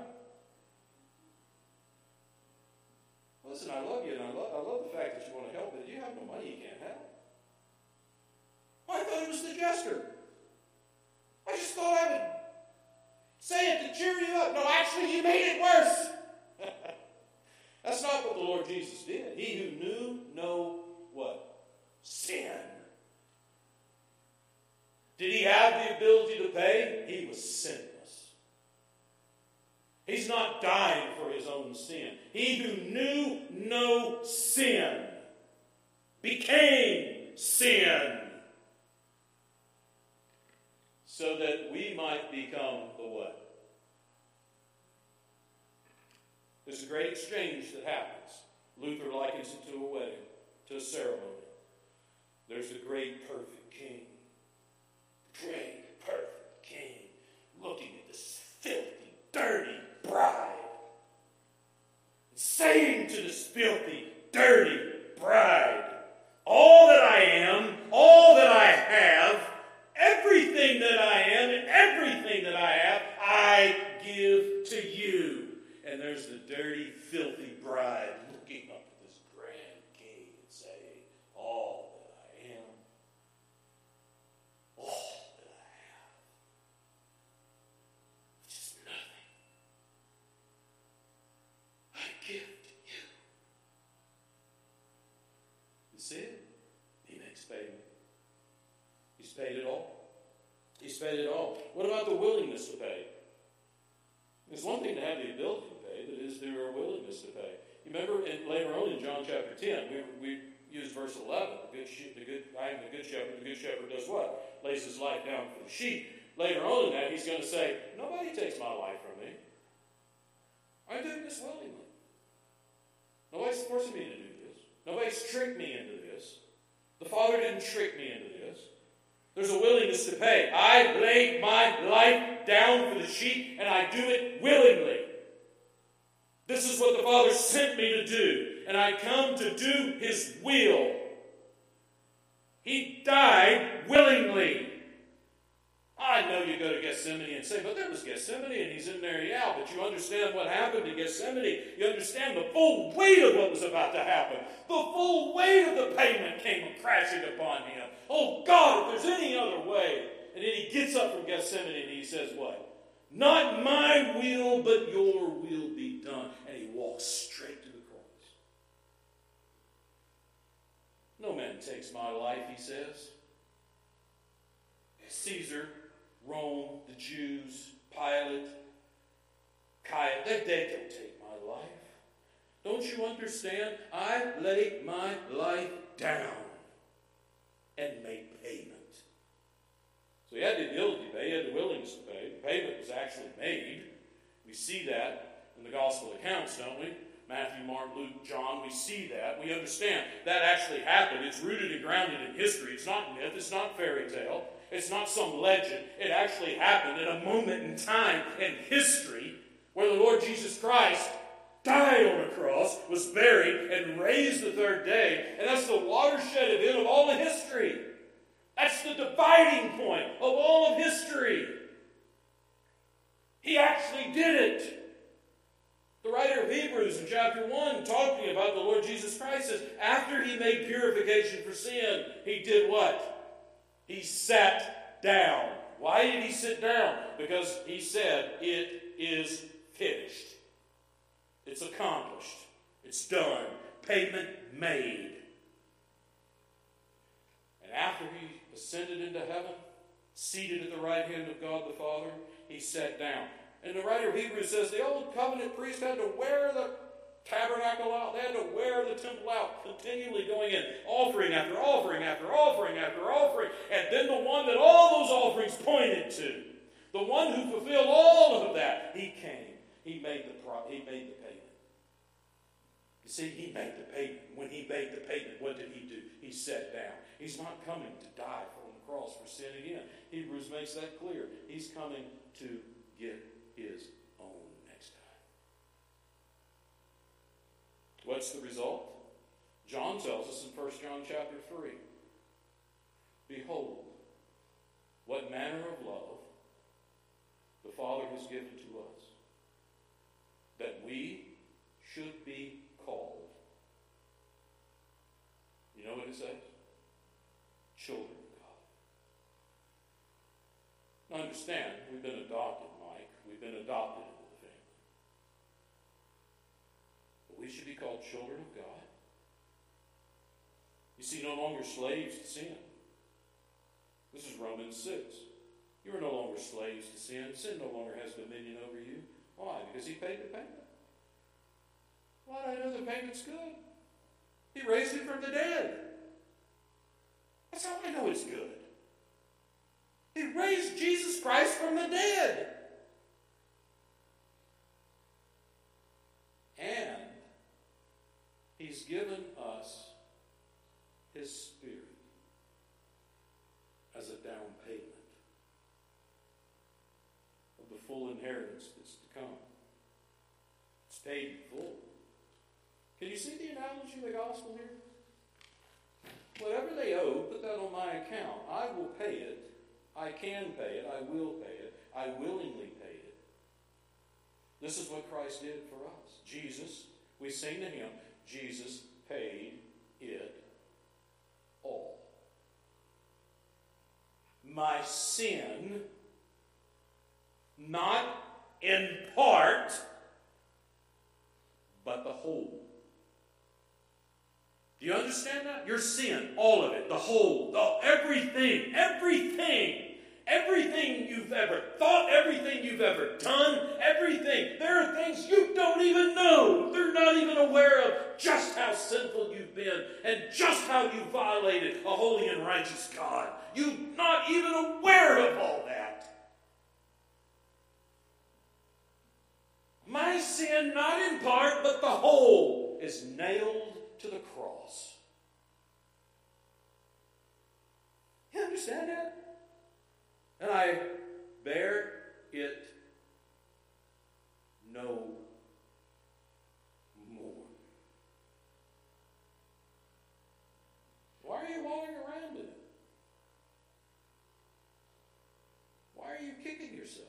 Listen, I love you, and I love, I love the fact that you want to help, but you have no money, you can't help. Well, I thought it was the jester. I just thought I would say it to cheer you up. No, actually, you made it worse. That's not what the Lord Jesus did. He who knew no what? Sin. Did he have the ability to pay? He was sinless. He's not dying for his own sin. He who knew no sin became sin so that we might become the what? There's a great exchange that happens. Luther likens it to a wedding, to a ceremony. There's a great, perfect king. Great, perfect king looking at this filthy, dirty bride and saying to this filthy, dirty bride, all that I am, all that I have, everything that I am and everything that I have, I give to you. And there's the dirty, filthy bride looking up at this grand king and saying, all that I am, all that I have, which is nothing, I give to you. You see it? He makes payment. He's paid it all. He's paid it all. What about the willingness to pay? It's one thing to have the ability to pay, but is there a willingness to pay? You remember in, later on in John chapter ten, we, we used verse eleven. The good, she, the good, I am the good shepherd. The good shepherd does what? Lays his life down for the sheep. Later on in that, he's going to say, nobody takes my life from me. I'm doing this willingly. Nobody's forcing me to do this. Nobody's tricked me into this. The Father didn't trick me into this. There's a willingness to pay. I lay my life down for the sheep, and I do it willingly. This is what the Father sent me to do, and I come to do His will. He died willingly. I know you go to Gethsemane and say, but there was Gethsemane and He's in there, yeah, but you understand what happened in Gethsemane. You understand the full weight of what was about to happen. The full weight of the payment came crashing upon Him. Oh God, if there's any other way. And then He gets up from Gethsemane and He says what? Not my will, but your will be done. And He walks straight to the cross. No man takes my life, He says. Caesar, Rome, the Jews, Pilate, Caiaphas, they, they don't take my life. Don't you understand? I lay my life down and make payment. So He had the ability to pay, He had the willingness to pay. The payment was actually made. We see that in the gospel accounts, don't we? Matthew, Mark, Luke, John, we see that. We understand that actually happened. It's rooted and grounded in history. It's not myth. It's not fairy tale. It's not some legend. It actually happened in a moment in time in history where the Lord Jesus Christ died on a cross, was buried, and raised the third day. And that's the watershed event of all of history. That's the dividing point of all of history. He actually did it. The writer of Hebrews in chapter one, talking about the Lord Jesus Christ, says, after He made purification for sin, He did what? He sat down. Why did He sit down? Because He said, it is finished. It's accomplished. It's done. Payment made. And after He ascended into heaven, seated at the right hand of God the Father, He sat down. And the writer of Hebrews says the old covenant priest had to wear the tabernacle out. They had to wear the temple out, continually going in, offering after offering after offering after offering. And then the one that all those offerings pointed to, the one who fulfilled all of that, He came. He made the pro- He made the payment. You see, He made the payment. When He made the payment, what did He do? He sat down. He's not coming to die on the cross for sin again. Hebrews makes that clear. He's coming to get His own next time. What's the result? John tells us in First John chapter three, behold, what manner of love the Father has given to us, that we should be called. You know what it says? Children of God. Now understand, we've been adopted, Mike. We've been adopted into the family. But we should be called children of God. You see, no longer slaves to sin. This is Romans six. You are no longer slaves to sin. Sin no longer has dominion over you. Why? Because He paid the payment. Why do I know the payment's good? He raised Him from the dead. That's how I know it's good. He raised Jesus Christ from the dead. And He's given us His Spirit as a down payment of the full inheritance that's to come. It's paid in full. Can you see the analogy of the gospel here? Whatever they owe, put that on my account. I will pay it. I can pay it. I will pay it. I willingly pay it. This is what Christ did for us. Jesus, we sing to Him, Jesus paid it all. My sin, not in part, but the whole. Do you understand that? Your sin, all of it, the whole, the, everything, everything, everything you've ever thought, everything you've ever done, everything. There are things you don't even know. They're not even aware of just how sinful you've been and just how you violated a holy and righteous God. You're not even aware of all that. My sin, not in part, but the whole, is nailed to the cross. You understand that? and I bear it no more. Why are you walking around in it? Why are you kicking yourself?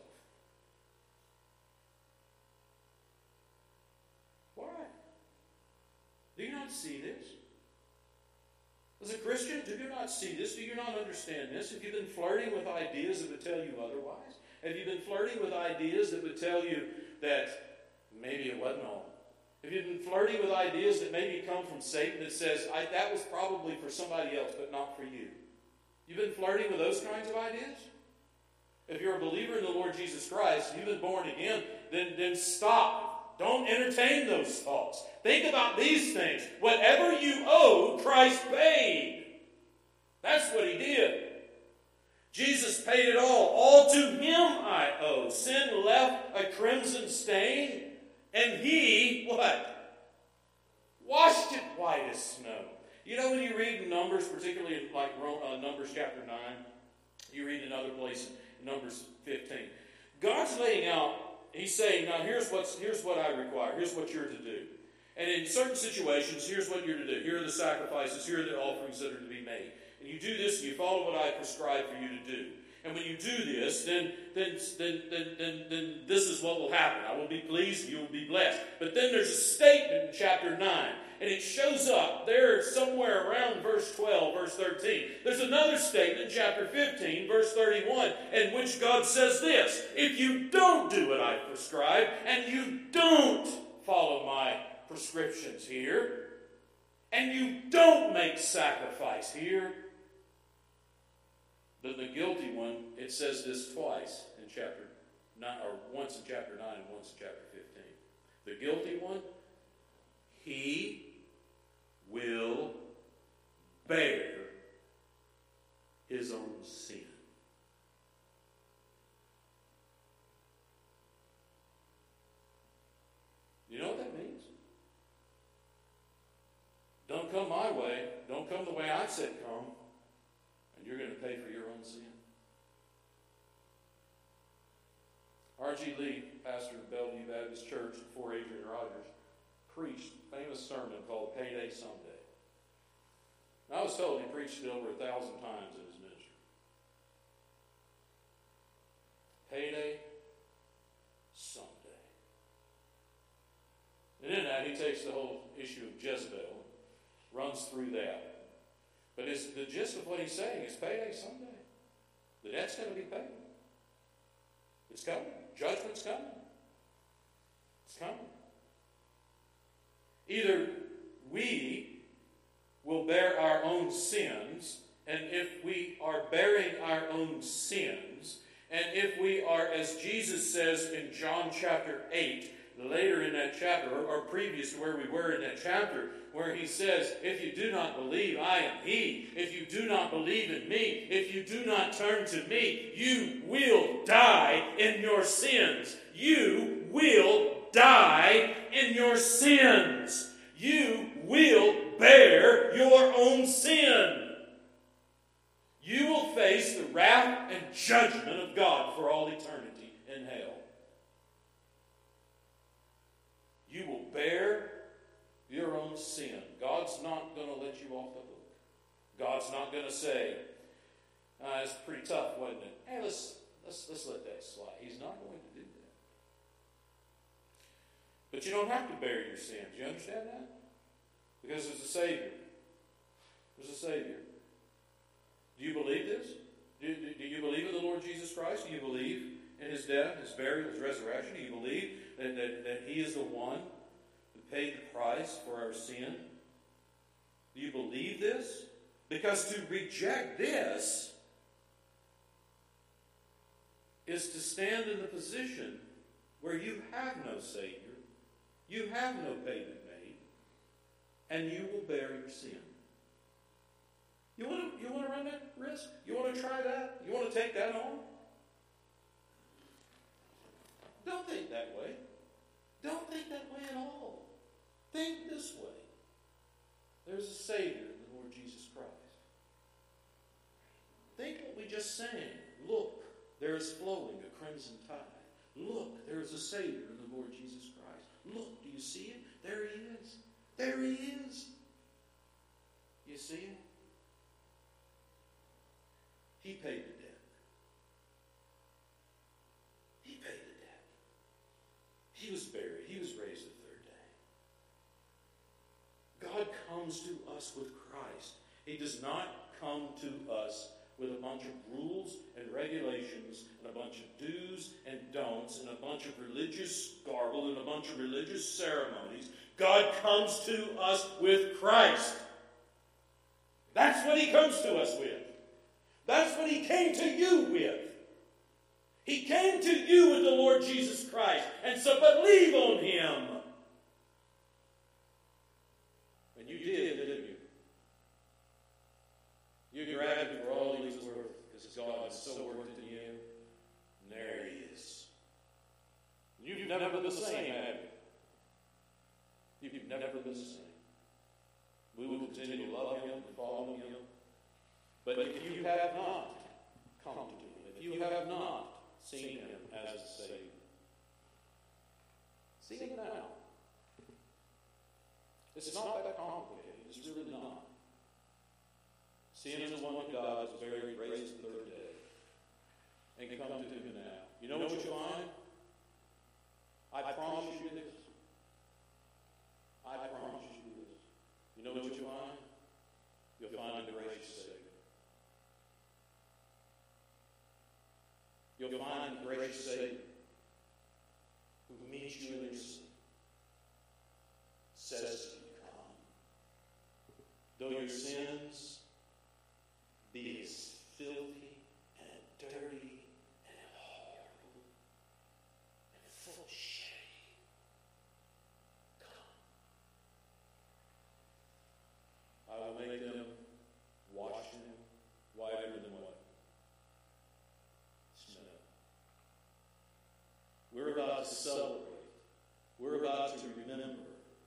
Why? Do you not see this? As a Christian, do you not see this? Do you not understand this? Have you been flirting with ideas that would tell you otherwise? Have you been flirting with ideas that would tell you that maybe it wasn't all? Have you been flirting with ideas that maybe come from Satan that says, I, that was probably for somebody else, but not for you? You've been flirting with those kinds of ideas? If you're a believer in the Lord Jesus Christ, you've been born again, then, then stop. Don't entertain those thoughts. Think about these things. Whatever you owe, Christ paid. That's what he did. Jesus paid it all. All to him I owe. Sin left a crimson stain, and he, what? Washed it white as snow. You know when you read in Numbers, particularly in like uh, Numbers chapter nine, you read another place in Numbers fifteen. God's laying out, he's saying, now here's, what's, here's what I require. Here's what you're to do. And in certain situations, here's what you're to do. Here are the sacrifices. Here are the offerings that are to be made. And you do this, and you follow what I prescribe for you to do. And when you do this, then, then, then, then, then, then this is what will happen. I will be pleased, you will be blessed. But then there's a statement in chapter nine, and it shows up there somewhere around verse twelve, verse thirteen. There's another statement in chapter fifteen, verse thirty-one, in which God says this: if you don't do what I prescribe, and you don't follow my prescriptions here, and you don't make sacrifice here, then the guilty one, it says this twice in chapter nine, or once in chapter nine and once in chapter fifteen. The guilty one, he will bear his own sin. You know what that means? Don't come my way. Don't come the way I said come. And you're going to pay for your own sin. R G Lee, pastor of Bellevue Baptist Church before Adrian Rogers, preached a famous sermon called Payday Someday. And I was told he preached it over a thousand times in his ministry. Payday Someday. And in that, he takes the whole issue of Jezebel, runs through that. But it's, the gist of what he's saying is payday someday. The debt's going to be paid. It's coming. Judgment's coming. It's coming. Either we will bear our own sins, and if we are bearing our own sins, and if we are, as Jesus says in John chapter eight, later in that chapter, or, or previous to where we were in that chapter, where he says, if you do not believe, I am he. If you do not believe in me, if you do not turn to me, you will die in your sins. You will die in your sins. You will bear your own sin. You will face the wrath and judgment of God for all eternity in hell. You will bear your own sin. God's not going to let you off the hook. God's not going to say, uh, it's pretty tough, wasn't it? Hey, let's, let's, let's let that slide. He's not going to do that. But you don't have to bear your sins. You understand that? Because there's a Savior. There's a Savior. Do you believe this? Do, do, do you believe in the Lord Jesus Christ? Do you believe in his death, his burial, his resurrection? Do you believe that, that, that he is the one who paid the price for our sin? Do you believe this? Because to reject this is to stand in the position where you have no Savior, you have no payment made, and you will bear your sin. You want to, you want to run that risk? You want to try that? You want to take that on? Don't think that way. Don't think that way at all. Think this way. There's a Savior in the Lord Jesus Christ. Think what we just sang. Look there is flowing a crimson tide. Look, there is a Savior in the Lord Jesus Christ. Look, do you see it? There he is. There he is. You see it? He paid the debt. He paid the debt. He was buried. He was raised the third day. God comes to us with Christ. He does not come to us with a bunch of rules and regulations and a bunch of do's and don'ts and a bunch of religious garble and a bunch of religious ceremonies. God comes to us with Christ. That's what he comes to us with. That's what he came to you with. He came to you with the Lord Jesus Christ. And so believe on him. And you did, didn't you? You grabbed him for all he was worth because God is so worth it to you. And there he is. You've never been the same, have you? You've never been the same. We will continue to love him and follow him. But if you have not come to him, if you have not seen him as the Savior, see him now. It's not that complicated. It's really not. See him as the one who died, was buried, raised the third day. And come to him now. You know what you'll find? I promise you this. I promise you this. You know what you'll find? You'll find a gracious Savior. You'll find a gracious Savior who meets you in your sin. Says to you, come. Though your sins be as filthy and dirty and horrible and full of shame, come. I will make them wash them whiter than what? Snow. We're about to celebrate. We're about to remember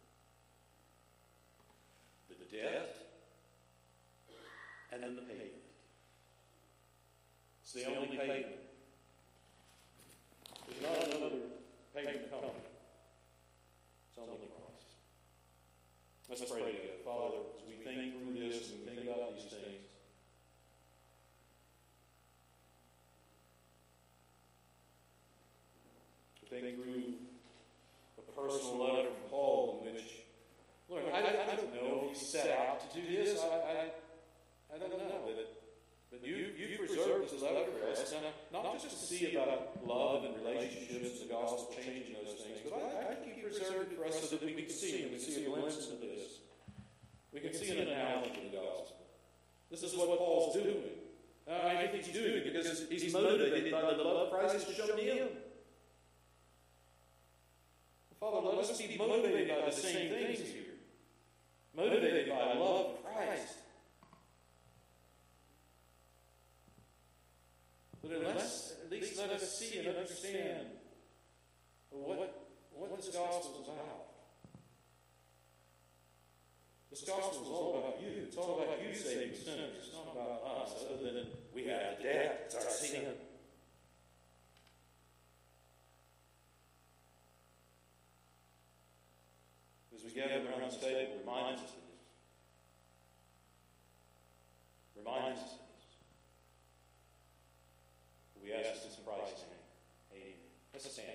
the death and then the payment. It's the only payment. There's not another payment coming. It's only Christ. Let's pray together. Father, as we think through this and we think about these things, we think through a personal letter from Paul in which, Lord, I, I don't know if he set out to do this. I, I, I don't know. But, but you, you preserved this letter for us, not, not just to see about love and relationships and the gospel changing those things, but I, I think you preserved it for us so that we can see and we can see a glimpse into this. We can see an analogy of the gospel. This is what Paul's doing. Uh, I think he's doing it because he's motivated by the love Christ has shown him. Father, let us be motivated by the same things here. Motivated by love of Christ. But unless, at least let us see and understand what, what this gospel is about. This gospel is all about you. It's all about you saving sinners. It's not about us, other than we have debt. It's our sin. As we gather around this table, it reminds us of this. Reminds us of this. We ask this in Christ's name. Amen. Let's stand.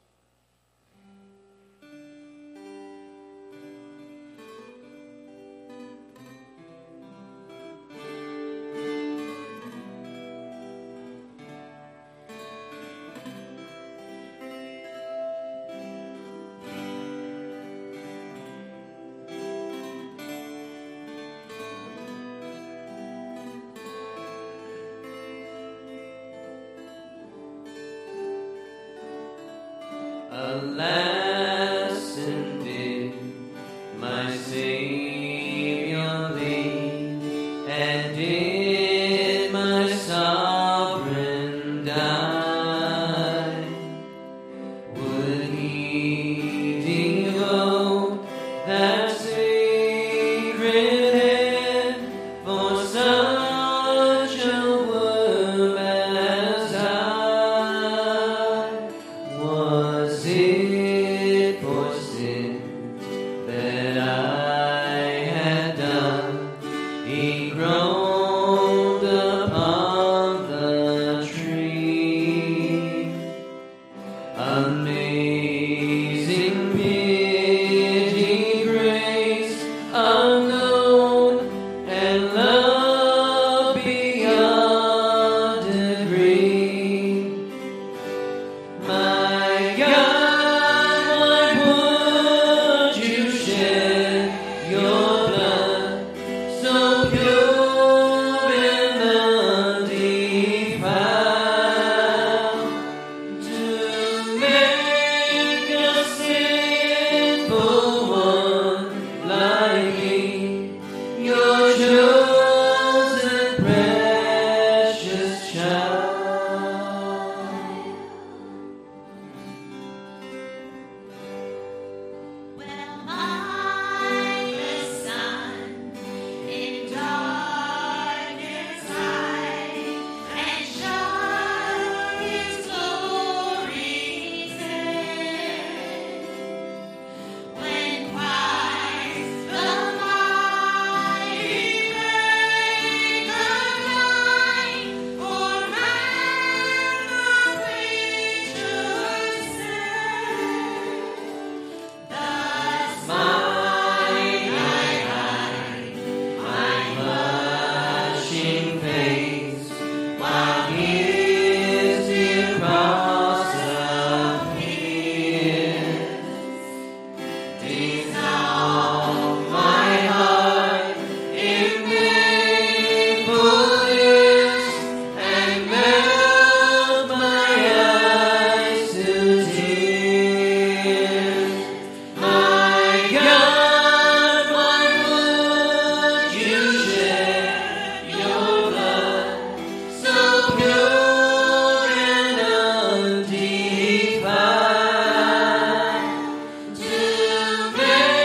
Alas, indeed, my Savior leave, and did my sovereign die? Would he devote that sacred head for such a worm as I? sin that I had done, he groaned upon the tree. Amazing pity, grace unknown, and love beyond degree. My God, why would you shed your blood so pure and undefiled to make a sinful one like me, your chosen precious child? Well, I, the sun, in darkness hide, and shine His glory's head. When Christ, the mighty Maker, died for man, the creature's sin. Thus mine I hide my blushing face, while His dear cross appears. Dissolve my heart in thankfulness, and melt my eyes to tears. My God, why would you shed your blood so pure and undefiled to make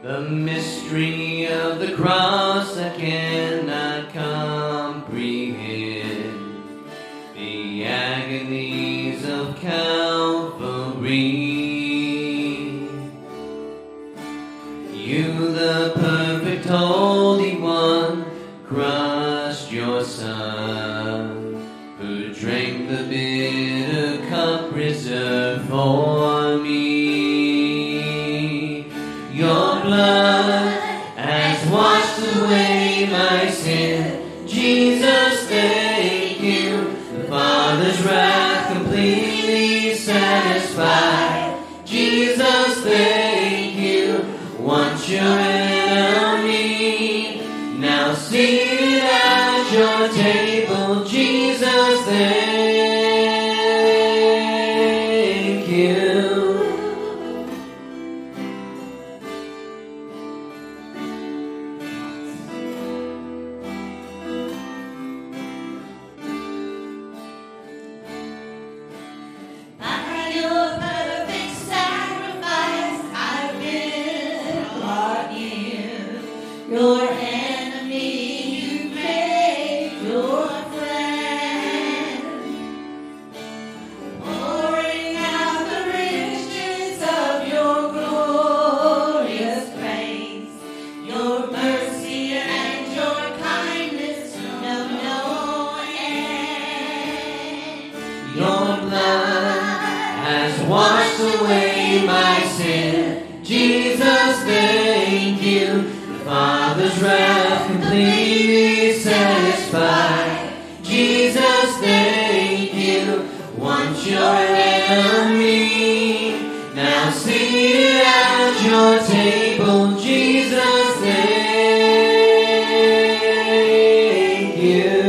The mystery of the cross I cannot comprehend. The agonies of Calvary. You, the perfect Holy One, crushed your Son, who drank the bitter cup reserved for me. Your blood has washed away my sin. Jesus, thank you. The Father's wrath completely satisfied. Jesus, thank you. Once your enemy, now seated at your table. Jesus, thank you. By your perfect sacrifice, I've been brought in. Your enemy, you made your friend. Pouring out the riches of your glorious grace. Your mercy and your kindness know no end. Your blood has washed away my sin. Jesus, thank you. The Father's wrath completely satisfied. Jesus, thank you. Once your enemy, now seated at your table. Jesus, thank you.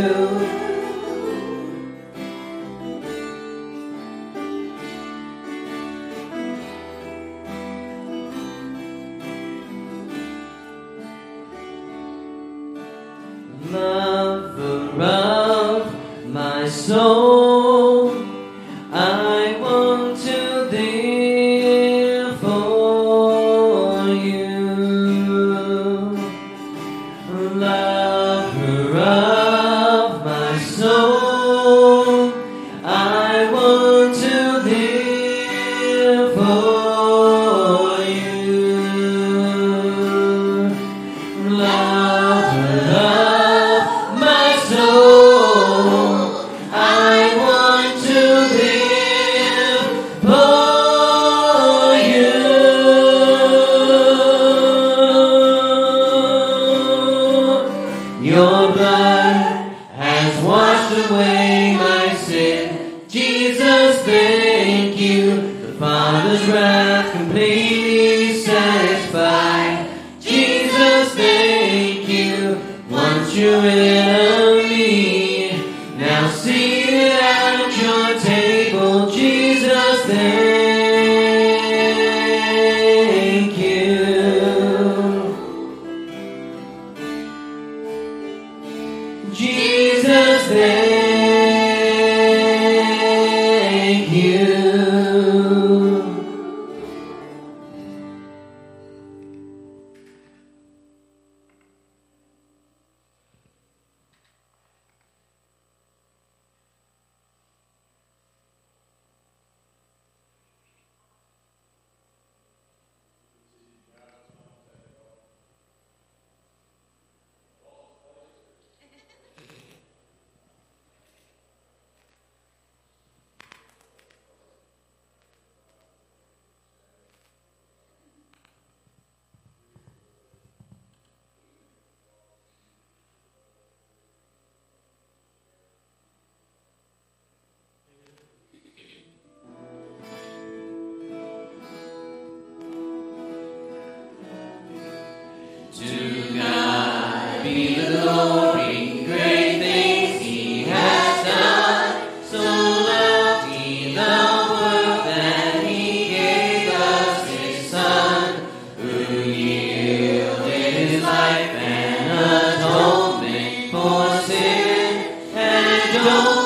Lover of my soul, I want to live for you. Lover of my soul, I want to live for you. Lover of my soul, I want to live for you. Your blood has washed away my sin. Jesus, thank you. The Father's wrath completely satisfied. Jesus, thank you. Once your enemy, now seated at your table. Jesus, thank you. Jesus, thank you. To God be the glory, great things He has done. So loved He the world that He gave us His Son, who yielded His life an atonement for sin and atonement